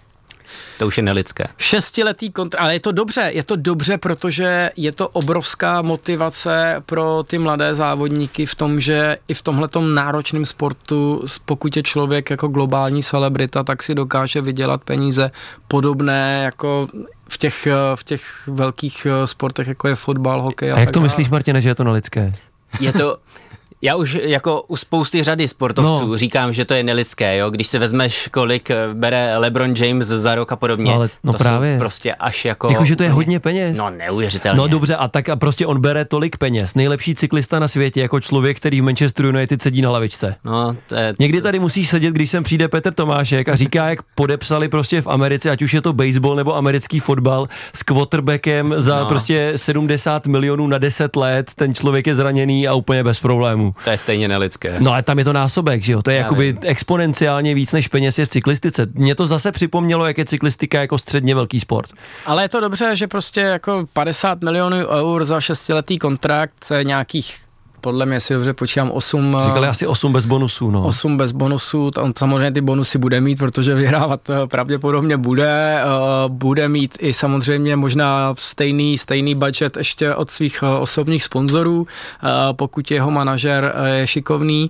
[SPEAKER 3] To už je nelidské.
[SPEAKER 4] Šestiletý kontrakt, ale je to dobře, je to dobře, protože je to obrovská motivace pro ty mladé závodníky v tom, že i v tomhletom náročném sportu, pokud je člověk jako globální celebrita, tak si dokáže vydělat peníze podobné jako v těch, v těch velkých sportech, jako je fotbal, hokej a,
[SPEAKER 2] a jak
[SPEAKER 4] tak
[SPEAKER 2] to
[SPEAKER 4] dále.
[SPEAKER 2] myslíš, Martine, že je to nelidské?
[SPEAKER 3] Je to... Já už jako u spousty řady sportovců no. říkám, že to je nelidské, jo, když si vezmeš, kolik bere LeBron James za rok a podobně,
[SPEAKER 2] no, ale, no
[SPEAKER 3] to
[SPEAKER 2] právě.
[SPEAKER 3] jsou prostě až jako...
[SPEAKER 2] Jako, že to je hodně peněz.
[SPEAKER 3] No, neuvěřitelně.
[SPEAKER 2] No dobře, a tak a prostě on bere tolik peněz. Nejlepší cyklista na světě, jako člověk, který v Manchesteru United sedí na lavičce.
[SPEAKER 3] No, to je...
[SPEAKER 2] Někdy tady musíš sedět, když sem přijde Petr Tomášek a říká, jak podepsali prostě v Americe, ať už je to baseball nebo americký fotbal, s quarterbackem za no. prostě sedmdesát milionů na deset let, ten člověk je zraněný a úplně bez problémů.
[SPEAKER 3] To je stejně nelidské.
[SPEAKER 2] No ale tam je to násobek, že jo? To je Já jakoby vím. exponenciálně víc než peněz je v cyklistice. Mně to zase připomnělo, jak je cyklistika jako středně velký sport.
[SPEAKER 4] Ale je to dobře, že prostě jako padesát milionů eur za šestiletý kontrakt, nějakých podle mě, si dobře počítám, osm...
[SPEAKER 2] Říkali asi osm bez bonusů, no.
[SPEAKER 4] osm bez bonusů, on samozřejmě ty bonusy bude mít, protože vyhrávat pravděpodobně bude, bude mít i samozřejmě možná stejný, stejný budget ještě od svých osobních sponzorů, pokud jeho manažer je šikovný,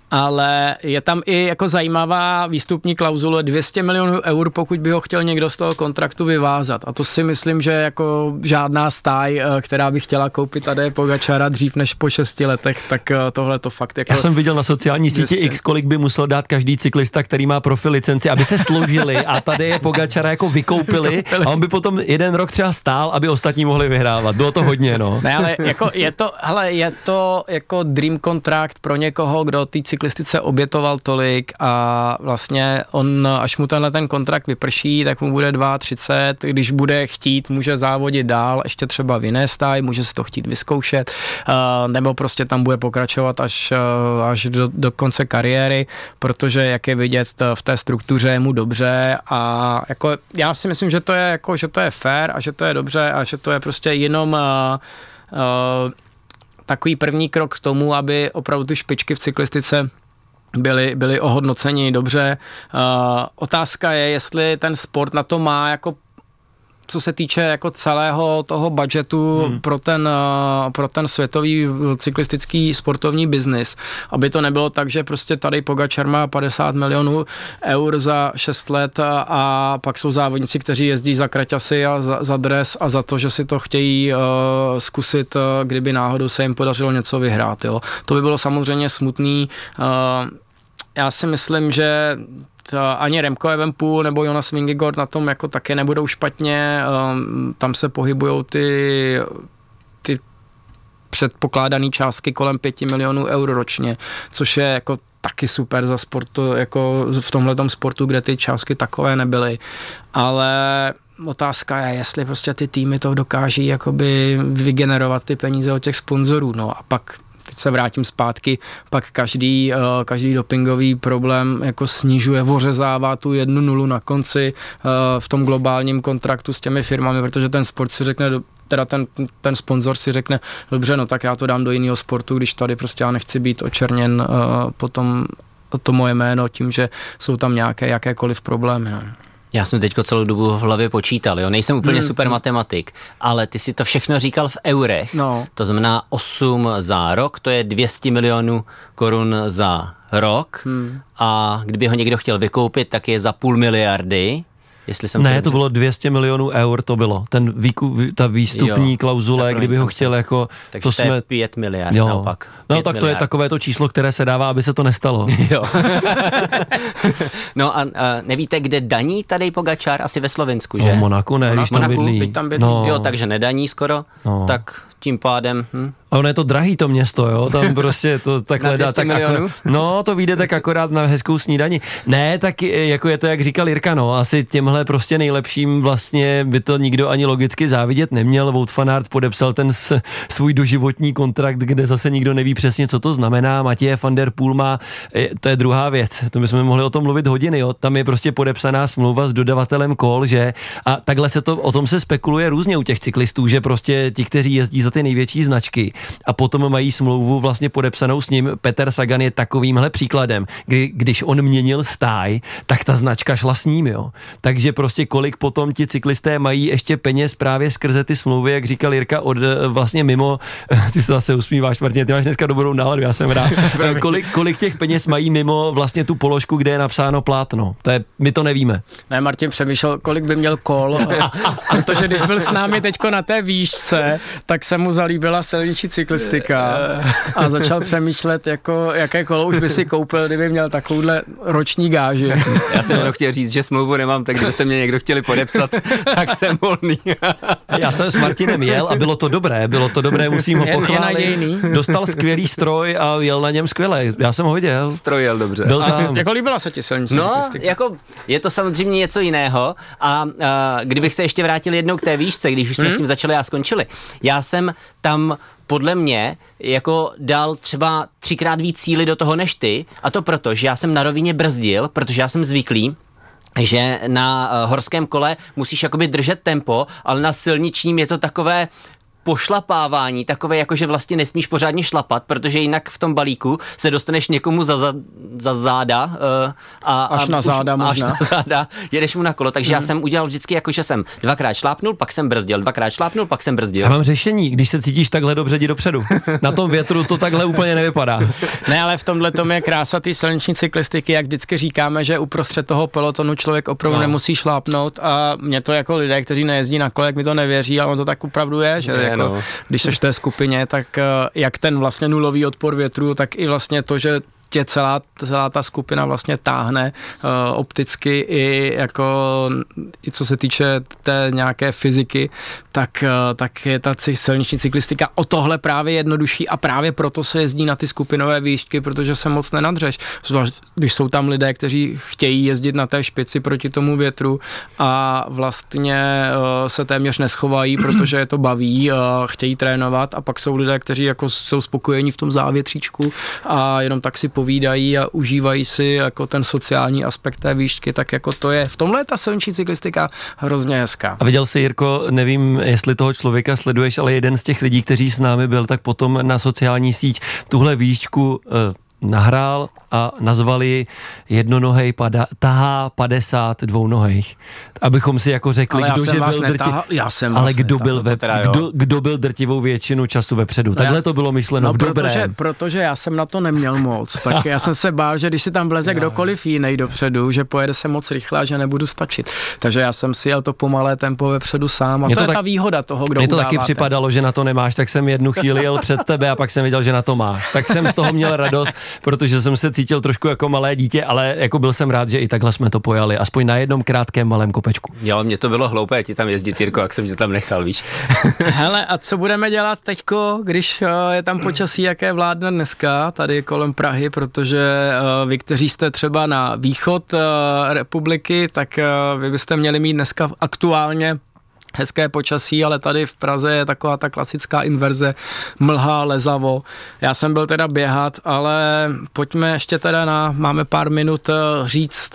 [SPEAKER 4] ale je tam i jako zajímavá výstupní klauzule dvě stě milionů eur, pokud by ho chtěl někdo z toho kontraktu vyvázat. A to si myslím, že jako žádná stáj, která by chtěla koupit Tadeje Pogačara dřív než po šesti letech, tak tohle to fakt jako...
[SPEAKER 2] Já jsem viděl na sociální síti X, kolik by musel dát každý cyklista, který má profi licenci, aby se složili a Tadeje Pogačara jako vykoupili a on by potom jeden rok třeba stál, aby ostatní mohli vyhrávat. Bylo to hodně, no.
[SPEAKER 4] Ne, ale jako je to, hele, je to jako dream kontrakt pro někoho, kdo ty cyklistice obětoval tolik a vlastně on, až mu tenhle ten kontrakt vyprší, tak mu bude třicet dva, když bude chtít, může závodit dál, ještě třeba v jiné stáji, může si to chtít vyzkoušet, uh, nebo prostě tam bude pokračovat až, uh, až do, do konce kariéry, protože jak je vidět v té struktuře je mu dobře a jako já si myslím, že to je jako, že to je fair a že to je dobře a že to je prostě jenom uh, uh, takový první krok k tomu, aby opravdu ty špičky v cyklistice byly, byly ohodnoceni dobře. Uh, otázka je, jestli ten sport na to má jako co se týče jako celého toho budžetu hmm. pro ten, uh, pro ten světový cyklistický sportovní biznis, aby to nebylo tak, že prostě tady Pogačar má padesát milionů eur za šest let a, a pak jsou závodníci, kteří jezdí za kraťasy a za, za dres a za to, že si to chtějí uh, zkusit, uh, kdyby náhodou se jim podařilo něco vyhrát. Jo. To by bylo samozřejmě smutný. Uh, já si myslím, že ani Remco Evenepoel nebo Jonas Vingegaard na tom jako také nebudou špatně, um, tam se pohybujou ty, ty předpokládané částky kolem pěti milionů eur ročně, což je jako taky super za sport, jako v tomhletom sportu, kde ty částky takové nebyly, ale otázka je, jestli prostě ty týmy to dokáží jakoby vygenerovat ty peníze od těch sponzorů, no a pak teď se vrátím zpátky, pak každý, každý dopingový problém jako snižuje, ořezává tu jednu nulu na konci v tom globálním kontraktu s těmi firmami, protože ten sport si řekne, teda ten, ten sponzor si řekne, dobře, no tak já to dám do jiného sportu, když tady prostě já nechci být očerněn potom to moje jméno tím, že jsou tam nějaké jakékoliv problémy. No.
[SPEAKER 3] Já jsem teďko celou dobu v hlavě počítal, jo, nejsem úplně hmm. super matematik, ale ty si to všechno říkal v eurech,
[SPEAKER 4] no.
[SPEAKER 3] To znamená osm za rok, to je dvě stě milionů korun za rok hmm. a kdyby ho někdo chtěl vykoupit, tak je za půl miliardy, Jestli jsem
[SPEAKER 2] ne,
[SPEAKER 3] to
[SPEAKER 2] to bylo dvě stě milionů eur, to bylo. Ten výku, ta výstupní jo, klauzule, kdyby ho chtěl jako...
[SPEAKER 3] Takže
[SPEAKER 2] to,
[SPEAKER 3] to
[SPEAKER 2] jsme...
[SPEAKER 3] je pět miliard
[SPEAKER 2] jo.
[SPEAKER 3] naopak.
[SPEAKER 2] No tak to miliard. Je takové to číslo, které se dává, aby se to nestalo.
[SPEAKER 3] Jo. No a, a nevíte, kde daní Tadej Pogačár? Asi ve Slovensku, že?
[SPEAKER 2] No Monaku ne, když tam bydlí.
[SPEAKER 4] Tam bydlí.
[SPEAKER 2] No.
[SPEAKER 3] Jo, takže nedaní skoro, no. Tak tím pádem... Hm.
[SPEAKER 2] A ono je to drahý to město, jo, tam prostě to takhle dá, tak akor, no to vyjde tak akorát na hezkou snídani. Ne, tak jako je to, jak říkal Jirka, no, asi těmhle prostě nejlepším vlastně by to nikdo ani logicky závidět neměl. Wout van Aert podepsal ten s, svůj doživotní kontrakt, kde zase nikdo neví přesně, co to znamená. Matěj van der Poel má, to je druhá věc, to bychom mohli o tom mluvit hodiny, jo, tam je prostě podepsaná smlouva s dodavatelem kol, že, a takhle se to, o tom se spekuluje různě u těch cyklistů, že prostě ti, kteří jezdí za ty největší značky a potom mají smlouvu vlastně podepsanou s ním. Peter Sagan je takovýmhle příkladem, kdy, když on měnil stáj, tak ta značka šla s ním, jo. Takže prostě kolik potom ti cyklisté mají ještě peněz právě skrze ty smlouvy, jak říkal Jirka, od vlastně mimo, ty se zase usmíváš, Martin, ty máš dneska dobrou náladu, já jsem rád. kolik, kolik těch peněz mají mimo vlastně tu položku, kde je napsáno plátno. To je, my to nevíme.
[SPEAKER 4] Ne, Martin přemýšlel, kolik by měl kol, protože když byl s námi teďko na té výšce, tak se mu zalíbila silniční cyklistika a začal přemýšlet, jako, jaké kolo už by si koupil, kdyby měl takovouhle roční gáži.
[SPEAKER 3] Já jsem jenom chtěl říct, že smlouvu nemám, tak kdybyste mě někdo chtěli podepsat, tak jsem volný.
[SPEAKER 2] Já jsem s Martinem jel a bylo to dobré, bylo to dobré, musím ho pochválit. Dostal skvělý stroj a jel na něm skvěle. Já jsem ho viděl.
[SPEAKER 3] Stroj jel dobře.
[SPEAKER 2] Byl tam.
[SPEAKER 4] Jako líbila se ti silniční
[SPEAKER 3] no,
[SPEAKER 4] cyklistika?
[SPEAKER 3] jako je to samozřejmě něco jiného a, a kdybych se ještě vrátil jednou k té výšce, když už jsme hmm? s tím začali a skončili. Já jsem tam podle mě jako dal třeba třikrát víc síly do toho než ty, a to proto, že já jsem na rovině brzdil, protože já jsem zvyklý, že na uh, horském kole musíš jakoby držet tempo, ale na silničním je to takové pošlapávání, takové jako, že vlastně nesmíš pořádně šlapat, protože jinak v tom balíku se dostaneš někomu za, za, za záda. Uh, a,
[SPEAKER 4] až
[SPEAKER 3] a
[SPEAKER 4] na
[SPEAKER 3] už,
[SPEAKER 4] záda možná.
[SPEAKER 3] Až na záda, jedeš mu na kolo, takže mm. já jsem udělal vždycky jako, že jsem dvakrát šlápnul, pak jsem brzdil, dvakrát šlápnul, pak jsem brzdil.
[SPEAKER 2] Já mám řešení, když se cítíš takhle dobře, jdi dopředu. Na tom větru to takhle úplně nevypadá.
[SPEAKER 4] Ne, ale v tomhle tom je krása té silniční cyklistiky, jak vždycky říkáme, že uprostřed toho pelotonu člověk opravdu no. nemusí šlápnout a mě to jako lidé, kteří nejezdí na kole, jak mi to nevěří, ale on to tak opravdu je, že ne, jako, no. když seš v té skupině, tak jak ten vlastně nulový odpor větru, tak i vlastně to, že tě celá, celá ta skupina vlastně táhne uh, opticky i jako i co se týče té nějaké fyziky, tak, uh, tak je ta silniční cyklistika o tohle právě jednodušší a právě proto se jezdí na ty skupinové výšky, protože se moc nenadřeš. Zvlášť, když jsou tam lidé, kteří chtějí jezdit na té špici proti tomu větru a vlastně uh, se téměř neschovají, protože je to baví, uh, chtějí trénovat, a pak jsou lidé, kteří jako jsou spokojení v tom závětříčku a jenom tak si povídají a užívají si jako ten sociální aspekt té výšky, tak jako to je, v tomhle je ta silniční cyklistika hrozně hezká.
[SPEAKER 2] A viděl jsi, Jirko, nevím, jestli toho člověka sleduješ, ale jeden z těch lidí, kteří s námi byl, tak potom na sociální síť tuhle výšku uh, nahrál a nazvali jednonohej pada, tahá padesát dvounohejch. Abychom si jako řekli, kdo že byl drti...
[SPEAKER 4] já jsem
[SPEAKER 2] ale kdo byl, ve, kdo, kdo byl drtivou většinu času vepředu. No takhle já... to bylo myšleno,
[SPEAKER 4] no,
[SPEAKER 2] v dobrém.
[SPEAKER 4] Protože, protože já jsem na to neměl moc, tak já jsem se bál, že když si tam vleze kdokoliv jiný dopředu, že pojede se moc rychle a že nebudu stačit. Takže já jsem si jel to pomalé tempo vepředu sám a to, to je tak, ta výhoda toho, kdo
[SPEAKER 2] mně to
[SPEAKER 4] udáváte.
[SPEAKER 2] Taky připadalo, že na to nemáš, tak jsem jednu chvíli jel před tebe a pak jsem viděl, že na to máš. Tak jsem z toho měl radost, protože jsem se cítil trošku jako malé dítě, ale jako byl jsem rád, že i takhle jsme to pojali, aspoň na jednom krátkém malém kopečku.
[SPEAKER 3] Jo, mně to bylo hloupé ti tam jezdit, Jirko, jak jsem tě tam nechal, víš.
[SPEAKER 4] Hele, a co budeme dělat teďko, když je tam počasí, jaké vládne dneska tady kolem Prahy, protože vy, kteří jste třeba na východ republiky, tak vy byste měli mít dneska aktuálně hezké počasí, ale tady v Praze je taková ta klasická inverze, mlha, lezavo. Já jsem byl teda běhat, ale pojďme ještě teda na, máme pár minut říct,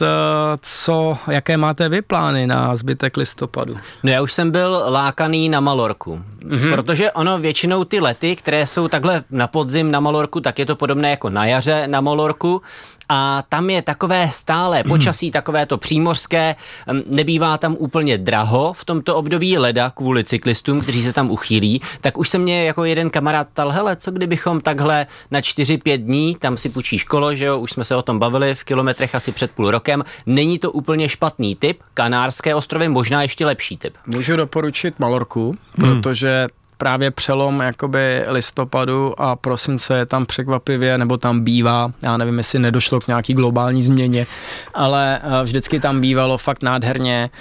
[SPEAKER 4] co, jaké máte vy plány na zbytek listopadu.
[SPEAKER 3] No já už jsem byl lákaný na Malorku, mm-hmm. protože ono většinou ty lety, které jsou takhle na podzim na Malorku, tak je to podobné jako na jaře na Malorku, a tam je takové stále počasí, takové to přímořské, nebývá tam úplně draho v tomto období, leda kvůli cyklistům, kteří se tam uchýlí, tak už se mě jako jeden kamarád ptal, hele, co kdybychom takhle na čtyři pět dní, tam si půjčíš kolo, že jo, už jsme se o tom bavili v kilometrech asi před půl rokem, není to úplně špatný tip, Kanárské ostrovy možná ještě lepší tip.
[SPEAKER 4] Můžu doporučit Malorku, hmm. protože právě přelom jakoby listopadu a prosince je tam překvapivě, nebo tam bývá, já nevím, jestli nedošlo k nějaký globální změně, ale vždycky tam bývalo fakt nádherně.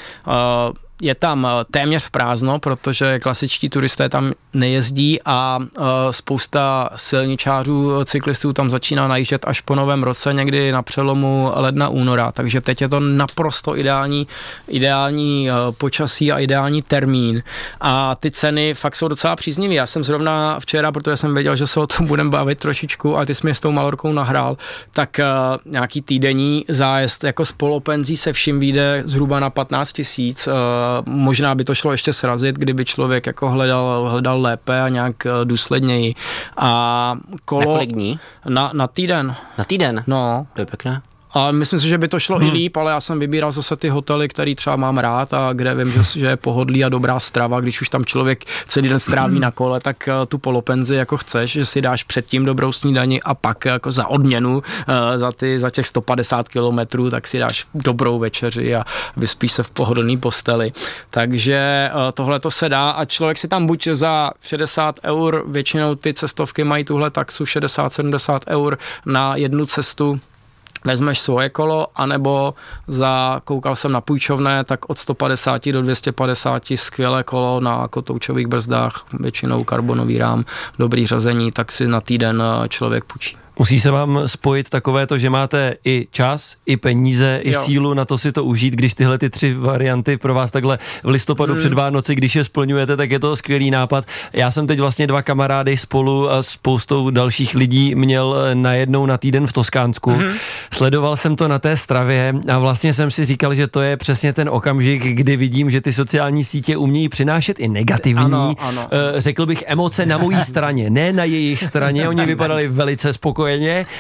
[SPEAKER 4] Je tam téměř prázdno, protože klasičtí turisté tam nejezdí a spousta silničářů, cyklistů tam začíná najíždět až po novém roce, někdy na přelomu ledna, února, takže teď je to naprosto ideální, ideální počasí a ideální termín a ty ceny fakt jsou docela příznivé. Já jsem zrovna včera, protože jsem věděl, že se o tom budeme bavit trošičku a ty jsi mě s tou Malorkou nahrál, tak nějaký týdenní zájezd jako s polopenzí se vším vyjde zhruba na patnáct tisíc. Možná by to šlo ještě srazit, kdyby člověk jako hledal, hledal lépe a nějak důsledněji. A kolo...
[SPEAKER 3] Na kolik dní?
[SPEAKER 4] Na, na týden.
[SPEAKER 3] Na týden?
[SPEAKER 4] No.
[SPEAKER 3] To je pěkné.
[SPEAKER 4] A myslím si, že by to šlo hmm. i líp, ale já jsem vybíral zase ty hotely, který třeba mám rád a kde vím, že, že je pohodlí a dobrá strava. Když už tam člověk celý den stráví na kole, tak uh, tu polopenzi jako chceš, že si dáš předtím dobrou snídani a pak jako za odměnu uh, za, ty, za těch sto padesát kilometrů, tak si dáš dobrou večeři a vyspíš se v pohodlný posteli. Takže uh, tohle to se dá a člověk si tam buď za šedesát eur, většinou ty cestovky mají tuhle taxu šedesát sedmdesát eur na jednu cestu, vezmeš svoje kolo, anebo za, koukal jsem na půjčovné, tak od sto padesát do dvě stě padesát skvělé kolo na kotoučových brzdách, většinou karbonový rám, dobrý řazení, tak si na týden člověk půjčí.
[SPEAKER 2] Musí se vám spojit takové to, že máte i čas, i peníze, i jo. sílu na to si to užít, když tyhle ty tři varianty pro vás takhle v listopadu mm. před Vánoci, když je splňujete, tak je to skvělý nápad. Já jsem teď vlastně dva kamarády spolu a spoustou dalších lidí měl najednou na týden v Toskánsku. Mm. Sledoval jsem to na té stravě a vlastně jsem si říkal, že to je přesně ten okamžik, kdy vidím, že ty sociální sítě umějí přinášet i negativní,
[SPEAKER 4] ano, ano.
[SPEAKER 2] řekl bych, emoce na mojí straně, ne na jejich straně. Oni vypadali velice spokojeně.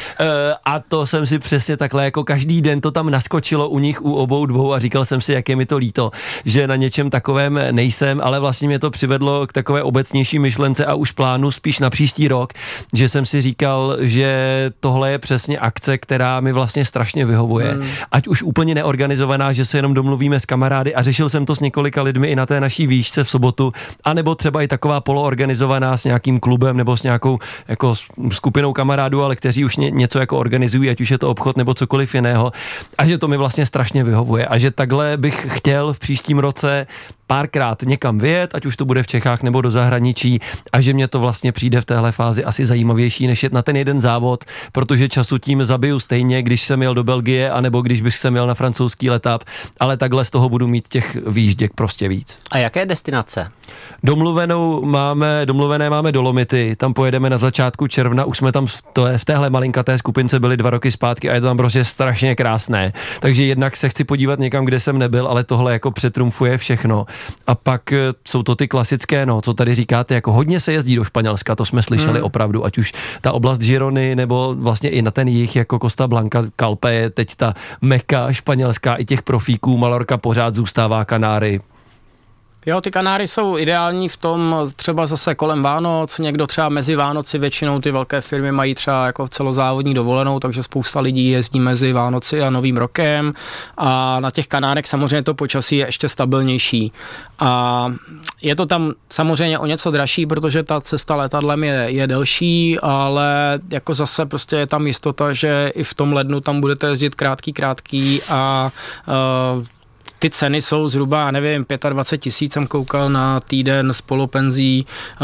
[SPEAKER 2] A to jsem si přesně takhle, jako každý den to tam naskočilo u nich, u obou dvou a říkal jsem si, jak je mi to líto, že na něčem takovém nejsem, ale vlastně mě to přivedlo k takové obecnější myšlence a už plánu spíš na příští rok, že jsem si říkal, že tohle je přesně akce, která mi vlastně strašně vyhovuje. Hmm. Ať už úplně neorganizovaná, že se jenom domluvíme s kamarády a řešil jsem to s několika lidmi i na té naší výšce v sobotu, anebo třeba i taková poloorganizovaná s nějakým klubem nebo s nějakou jako skupinou kamarádů, ale kteří už ně, něco jako organizují, ať už je to obchod nebo cokoliv jiného, a že to mi vlastně strašně vyhovuje a že takhle bych chtěl v příštím roce párkrát někam vyjet, ať už to bude v Čechách nebo do zahraničí, a že mě to vlastně přijde v téhle fázi asi zajímavější, než jet na ten jeden závod, protože času tím zabiju stejně, když jsem jel do Belgie, anebo když bych jsem jel na francouzský letap, ale takhle z toho budu mít těch výjížděk prostě víc.
[SPEAKER 3] A jaké destinace?
[SPEAKER 2] Domluvenou máme, domluvené máme Dolomity, tam pojedeme na začátku června, už jsme tam v, to, v téhle malinkaté skupince byli dva roky zpátky a je to tam prostě strašně krásné, takže jednak se chci podívat někam, kde jsem nebyl, ale tohle jako přetrumfuje všechno. A pak jsou to ty klasické, no, co tady říkáte, jako hodně se jezdí do Španělska, to jsme slyšeli hmm. opravdu, ať už ta oblast Girony, nebo vlastně i na ten jih, jako Costa Blanca, Calpe je teď ta meka španělská i těch profíků, Malorka pořád zůstává, Kanáry.
[SPEAKER 4] Jo, ty Kanáry jsou ideální v tom třeba zase kolem Vánoc, někdo třeba mezi Vánoci, většinou ty velké firmy mají třeba jako celozávodní dovolenou, takže spousta lidí jezdí mezi Vánoci a Novým rokem a na těch Kanárech samozřejmě to počasí je ještě stabilnější a je to tam samozřejmě o něco dražší, protože ta cesta letadlem je, je delší, ale jako zase prostě je tam jistota, že i v tom lednu tam budete jezdit krátký, krátký a uh, ty ceny jsou zhruba, nevím, dvacet pět tisíc jsem koukal na týden s polopenzí,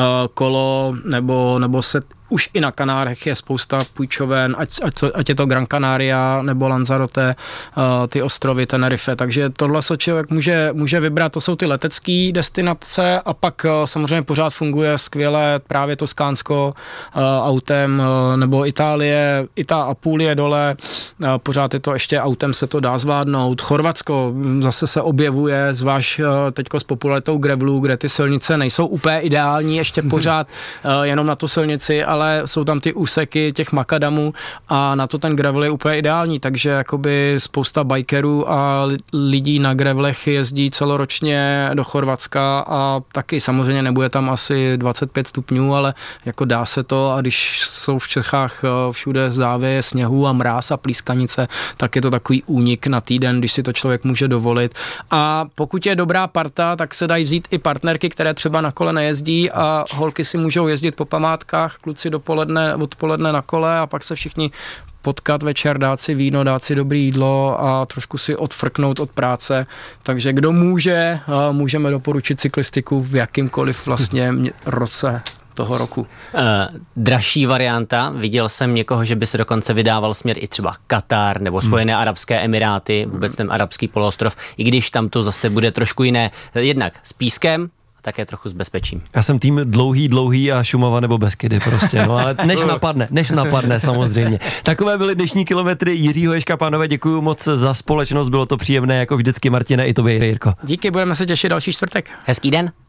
[SPEAKER 4] kolo, nebo, nebo se už i na Kanárech je spousta půjčoven, ať, ať, ať je to Gran Canaria nebo Lanzarote, ty ostrovy Tenerife, takže tohle se člověk může, může vybrat, to jsou ty letecké destinace a pak samozřejmě pořád funguje skvěle právě Toskánsko autem, nebo Itálie, i ta Apulie dole, pořád je to ještě autem se to dá zvládnout. Chorvatsko zase se objevuje, zvlášť teďko s popularitou gravelu, kde ty silnice nejsou úplně ideální, ještě pořád jenom na tu silnici a ale jsou tam ty úseky těch makadamů a na to ten gravel je úplně ideální, takže jakoby spousta bikerů a lidí na gravelech jezdí celoročně do Chorvatska a taky samozřejmě nebude tam asi dvacet pět stupňů, ale jako dá se to a když jsou v Čechách všude závěje sněhu a mráz a plískanice, tak je to takový únik na týden, když si to člověk může dovolit. A pokud je dobrá parta, tak se dají vzít i partnerky, které třeba na kole nejezdí a holky si můžou jezdit po památkách, kluci dopoledne, odpoledne na kole a pak se všichni potkat večer, dát si víno, dát si dobré jídlo a trošku si odfrknout od práce. Takže kdo může, můžeme doporučit cyklistiku v jakýmkoliv vlastně roce toho roku.
[SPEAKER 3] Uh, dražší varianta, viděl jsem někoho, že by se dokonce vydával směr i třeba Katar nebo Spojené hmm. arabské emiráty, vůbec ten arabský poloostrov, i když tam to zase bude trošku jiné, jednak s pískem, také trochu s bezpečím.
[SPEAKER 2] Já jsem tým dlouhý, dlouhý a Šumava nebo Beskydy prostě, no ale než napadne, než napadne samozřejmě. Takové byly dnešní kilometry Jiřího Ježka, pánové, děkuju moc za společnost, bylo to příjemné jako vždycky, Martine, i tobě, Jirko.
[SPEAKER 4] Díky, budeme se těšit další čtvrtek.
[SPEAKER 3] Hezký den.